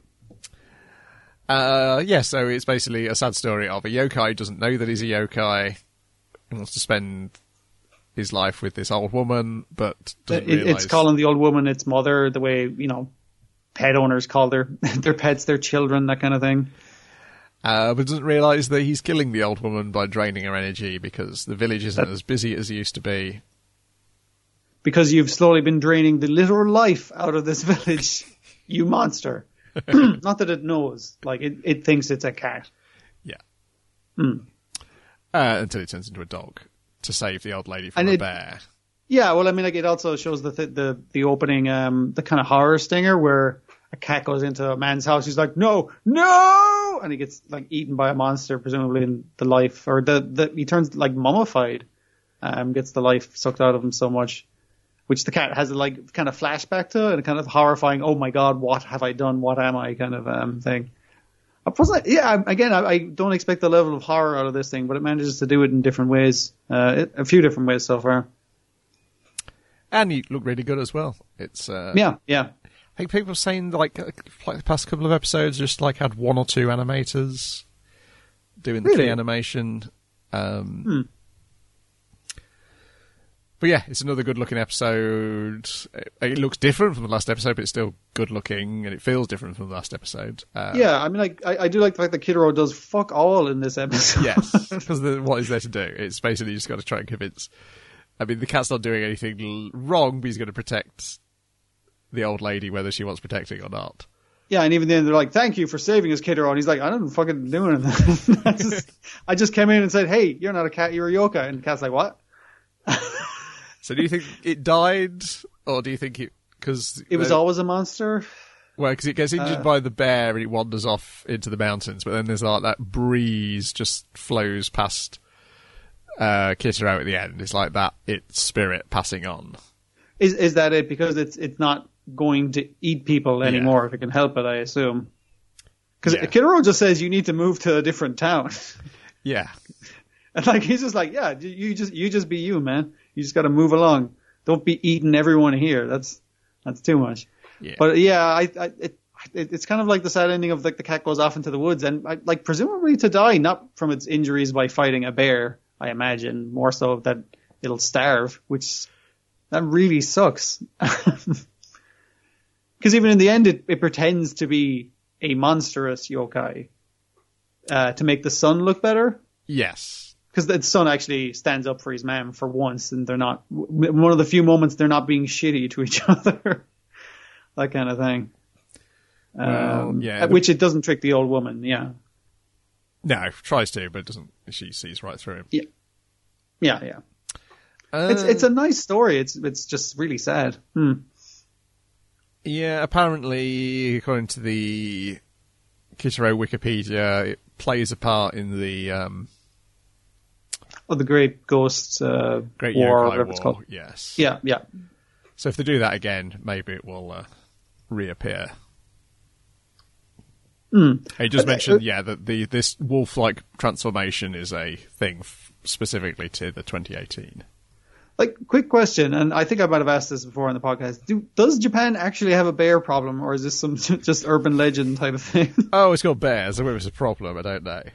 it's basically a sad story of a yokai doesn't know that he's a yokai. He wants to spend his life with this old woman, but doesn't realise... It's calling the old woman its mother, the way, pet owners call their pets their children, that kind of thing. But doesn't realise that he's killing the old woman by draining her energy because the village isn't as busy as it used to be. Because you've slowly been draining the literal life out of this village, you monster. Not that it knows. Like, it thinks it's a cat. Yeah. Until it turns into a dog to save the old lady from a bear. Yeah, well, I mean, like, it also shows the opening, the kind of horror stinger where a cat goes into a man's house. He's like, no! And he gets like eaten by a monster, presumably in the life, or he turns like mummified, gets the life sucked out of him so much, which the cat has a like kind of flashback to, and a kind of horrifying, oh my god, what have I done? What am I? Kind of thing. I don't expect the level of horror out of this thing, but it manages to do it in different ways, a few different ways so far. And you look really good as well. It's yeah. I think people are saying like the past couple of episodes just like had one or two animators doing the key animation. But yeah, it's another good looking episode. It looks different from the last episode, but it's still good looking, and it feels different from the last episode. I mean, like I do like the fact that Kitaro does fuck all in this episode. Yes, because what is there to do? It's basically just got to try and convince. I mean, the cat's not doing anything wrong, but he's going to protect the old lady, whether she wants protecting or not. Yeah, and even then they're like, thank you for saving us, Kitaro. And he's like, I didn't fucking do anything. I just came in and said, hey, you're not a cat, you're a yokai. And the cat's like, what? So do you think it died, or do you think it... Cause it was always a monster? Well, because it gets injured by the bear and it wanders off into the mountains, but then there's like that breeze just flows past Kitaro at the end. It's like that, its spirit passing on. Is that it? Because it's not going to eat people anymore if it can help it, I assume. Because Kitaro just says you need to move to a different town. Yeah. And like he's just like, yeah, you just be you, man. You just got to move along. Don't be eating everyone here. That's too much. Yeah. But yeah, it's kind of like the sad ending of like the cat goes off into the woods and like presumably to die, not from its injuries by fighting a bear. I imagine more so that it'll starve, which that really sucks. Because even in the end, it pretends to be a monstrous yokai to make the son look better. Yes. Because the son actually stands up for his mom for once, and they're not, one of the few moments they're not being shitty to each other. That kind of thing. Which it doesn't trick the old woman, yeah. No, tries to, but it doesn't. She sees right through him. Yeah. It's a nice story. It's just really sad. Yeah, apparently, according to the Kitaro Wikipedia, it plays a part in the the Great Ghost Great War, Yokai whatever War. it's called. Yes. Yeah. So if they do that again, maybe it will reappear. He just mentioned, that this wolf-like transformation is a thing specifically to the 2018. Like, quick question, and I think I might have asked this before on the podcast. Does Japan actually have a bear problem, or is this some just urban legend type of thing? Oh, it's got bears. I wonder if it's a problem. I don't know.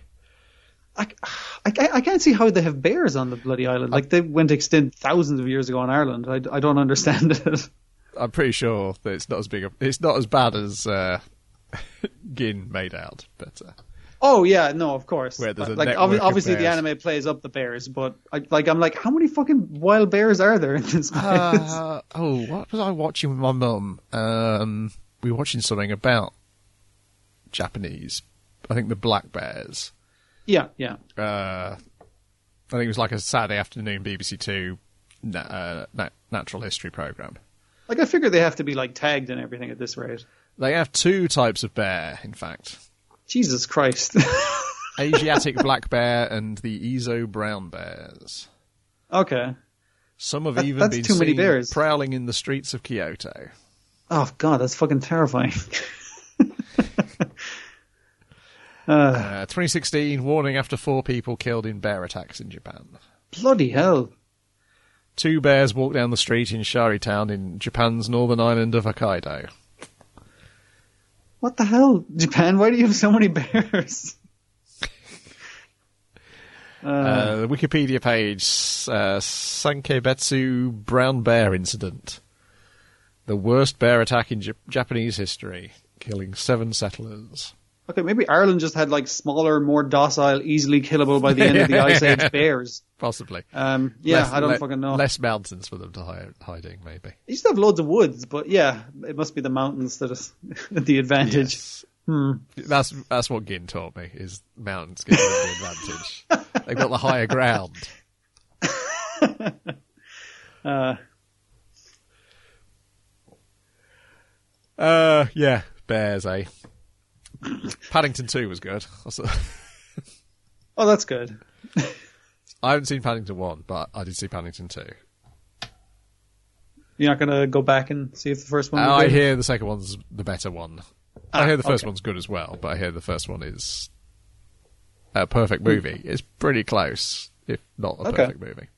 I can't see how they have bears on the bloody island. Like, they went extinct thousands of years ago in Ireland. I don't understand it. I'm pretty sure that it's not as bad as Gin made out, but. Oh yeah, no, of course. Where there's obviously the anime plays up the bears, but I'm like, how many fucking wild bears are there in this place? What was I watching with my mum? We were watching something about Japanese. I think the black bears. Yeah. I think it was like a Saturday afternoon BBC Two natural history program. Like, I figure they have to be like tagged and everything at this rate. They have two types of bear, in fact. Jesus Christ. Asiatic black bear and the Ezo brown bears. Okay. Some have even been seen prowling in the streets of Kyoto. Oh, God, that's fucking terrifying. 2016, warning after 4 people killed in bear attacks in Japan. Bloody hell. 2 bears walked down the street in Shari Town in Japan's northern island of Hokkaido. What the hell, Japan? Why do you have so many bears? The Wikipedia page, Sankebetsu brown bear incident. The worst bear attack in Japanese history, killing 7 settlers. Okay, maybe Ireland just had like smaller, more docile, easily killable by the end of the Ice Age bears. Possibly. I don't fucking know. Less mountains for them to hiding, maybe. You used to have loads of woods, but yeah, it must be the mountains that is the advantage. Yes. That's what Gin taught me, is mountains give them the advantage. They've got the higher ground. Bears, eh? Paddington 2 was good. Oh, that's good. I haven't seen Paddington 1, but I did see Paddington 2. You're not going to go back and see if the first one was good? I hear the second one's the better one. I hear the first one's good as well, but I hear the first one is a perfect movie. It's pretty close, if not a perfect movie.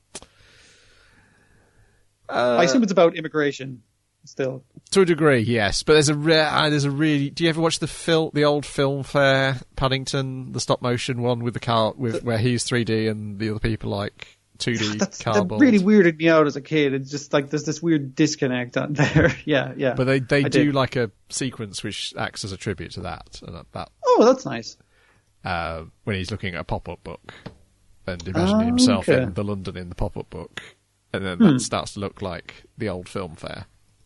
I assume it's about immigration. Still, to a degree, yes. But there's a really. Do you ever watch the old film fair Paddington, the stop motion one with the car where he's 3D and the other people like 2D cardboard? That really weirded me out as a kid. It's just like there's this weird disconnect on there. Yeah. But they do like a sequence which acts as a tribute to that. And that. Oh, that's nice. When he's looking at a pop-up book and imagining himself in the London in the pop-up book, and then that starts to look like the old film fair.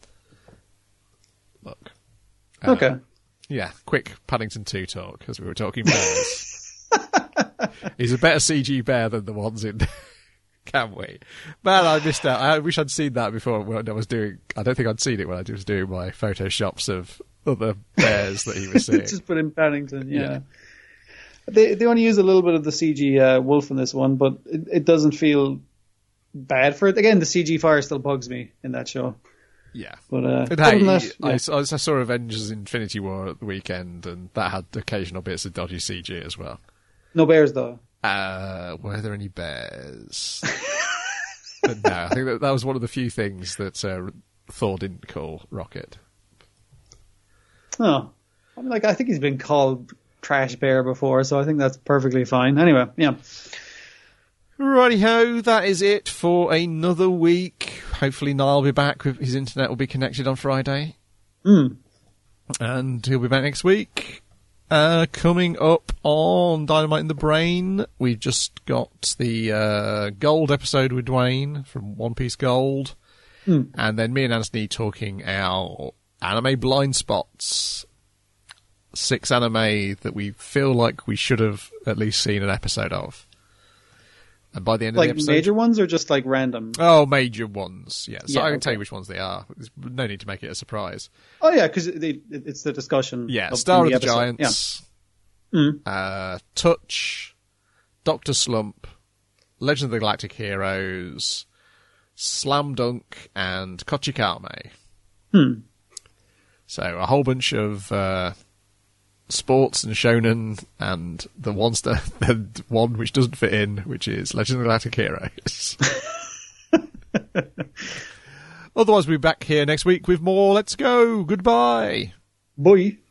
Look. Okay. Yeah, quick Paddington 2 talk, because we were talking bears. He's a better CG bear than the ones in Can We? Man, I missed out. I wish I'd seen that before when I was doing... I don't think I'd seen it when I was doing my photoshops of other bears that he was seeing. Just put in Paddington, yeah. They only use a little bit of the CG wolf in this one, but it doesn't feel bad for it. Again, the CG fire still bugs me in that show. Yeah. But I saw Avengers Infinity War at the weekend, and that had occasional bits of dodgy CG as well. No bears, though? Were there any bears? But no, I think that was one of the few things that Thor didn't call Rocket. Oh. I mean, I think he's been called Trash Bear before, so I think that's perfectly fine. Anyway, yeah. Righty-ho, that is it for another week. Hopefully Niall will be back. His internet will be connected on Friday. And he'll be back next week. Coming up on Dynamite in the Brain, we've just got the Gold episode with Dwayne from One Piece Gold. And then me and Anthony talking our anime blind spots. 6 anime that we feel like we should have at least seen an episode of. And by the end of the episode... Like major ones or just like random? Oh, major ones, yeah. So I can tell you which ones they are. There's no need to make it a surprise. Oh, yeah, because it's the discussion. Yeah, Star of the Giants, Touch, Dr. Slump, Legend of the Galactic Heroes, Slam Dunk, and Kochikame. So a whole bunch of sports and shonen, and the one which doesn't fit in, which is Legend of Galactic Heroes. Otherwise, we'll be back here next week with more. Let's go. Goodbye. Bye.